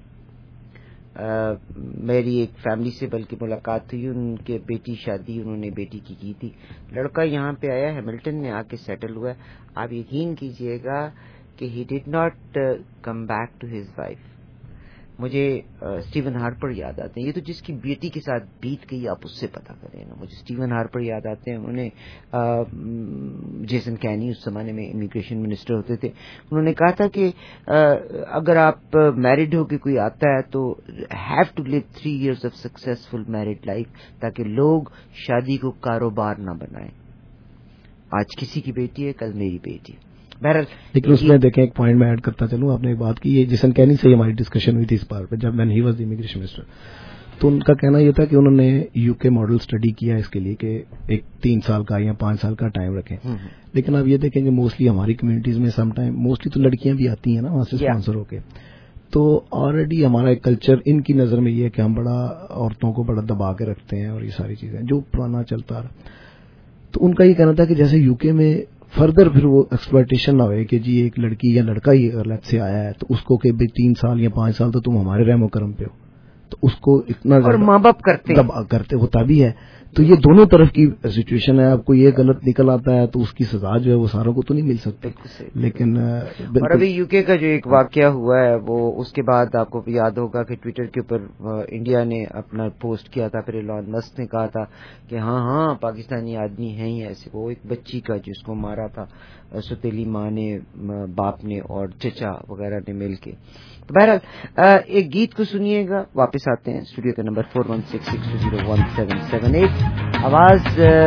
मेरी एक फैमिली से बल्कि मुलाकात हुई, उनके बेटी शादी उन्होंने बेटी की थी, लड़का यहाँ पे आया हैमिल्टन में आके सेटल हुआ है। आप यकीन कीजिएगा कि he did not come back to his wife. मुझे स्टीवन हार्पर याद आते हैं, ये तो जिसकी बेटी के साथ बीत गई आप उससे पता करें ना। मुझे स्टीवन हार्पर याद आते हैं, उन्होंने जेसन कैनी उस जमाने में इमिग्रेशन मिनिस्टर होते थे, उन्होंने कहा था कि अगर आप मैरिड होके कोई आता है तो have to live 3 years of successful married life, ताकि लोग शादी को कारोबार ना बनाएं। आज किसी की बेटी है, कल मेरी बेटी है। लेकिन उसमें देखें एक पॉइंट मैं ऐड करता चलूं, आपने एक बात की, ये जेसन कैनी से हमारी डिस्कशन हुई थी इस बार पे जब मैन he was the immigration minister, तो उनका कहना ये था कि उन्होंने यूके मॉडल स्टडी किया इसके लिए कि एक 3 साल का या 5 साल का टाइम रखें। लेकिन आप ये देखेंगे मोस्टली हमारी कम्युनिटीज में सम टाइम मोस्टली तो लड़कियां भी आती हैं ना वहां से स्पॉन्सर होके, तो ऑलरेडी हमारा एक कल्चर इनकी नजर में ये है कि हम बड़ा औरतों को बड़ा दबा के रखते हैं और ये सारी चीजें जो पुराना चलता रहा। तो उनका ये कहना था कि जैसे यूके में फर्दर फिर वो एक्सप्लॉयटेशन ना हो कि जी एक लड़की या लड़का ही अगर से आया है तो उसको कि 3 साल या 5 साल तो तुम हमारे रहमो करम पे हो, तो उसको इतना और माँ बाप करते होता भी है। तो ये दोनों तरफ की सिचुएशन है। आपको ये गलत निकल आता है तो उसकी सजा जो है वो सारों को तो नहीं मिल सकती। लेकिन और अभी यूके का जो एक वाकया हुआ है वो उसके बाद आपको याद होगा कि ट्विटर के ऊपर इंडिया ने अपना पोस्ट किया था, फिर एलन मस्क ने कहा था कि हाँ पाकिस्तानी आदमी हैं ही ऐसे। वो एक बच्ची का जिसको मारा था सुतेली माँ ने, बाप ने और चचा वगैरह ने मिलके। तो बहरहाल एक गीत को सुनिएगा, वापस आते हैं। स्टूडियो का नंबर 4166201778। आवाज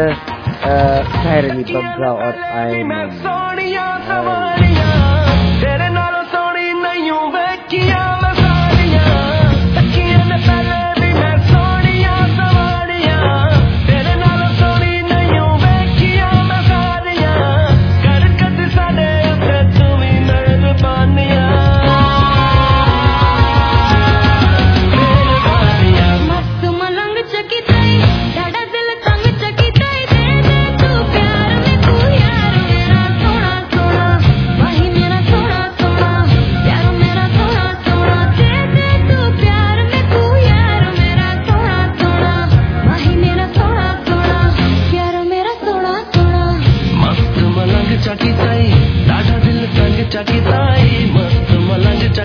सहर अली बग्गा और आयमा। चकी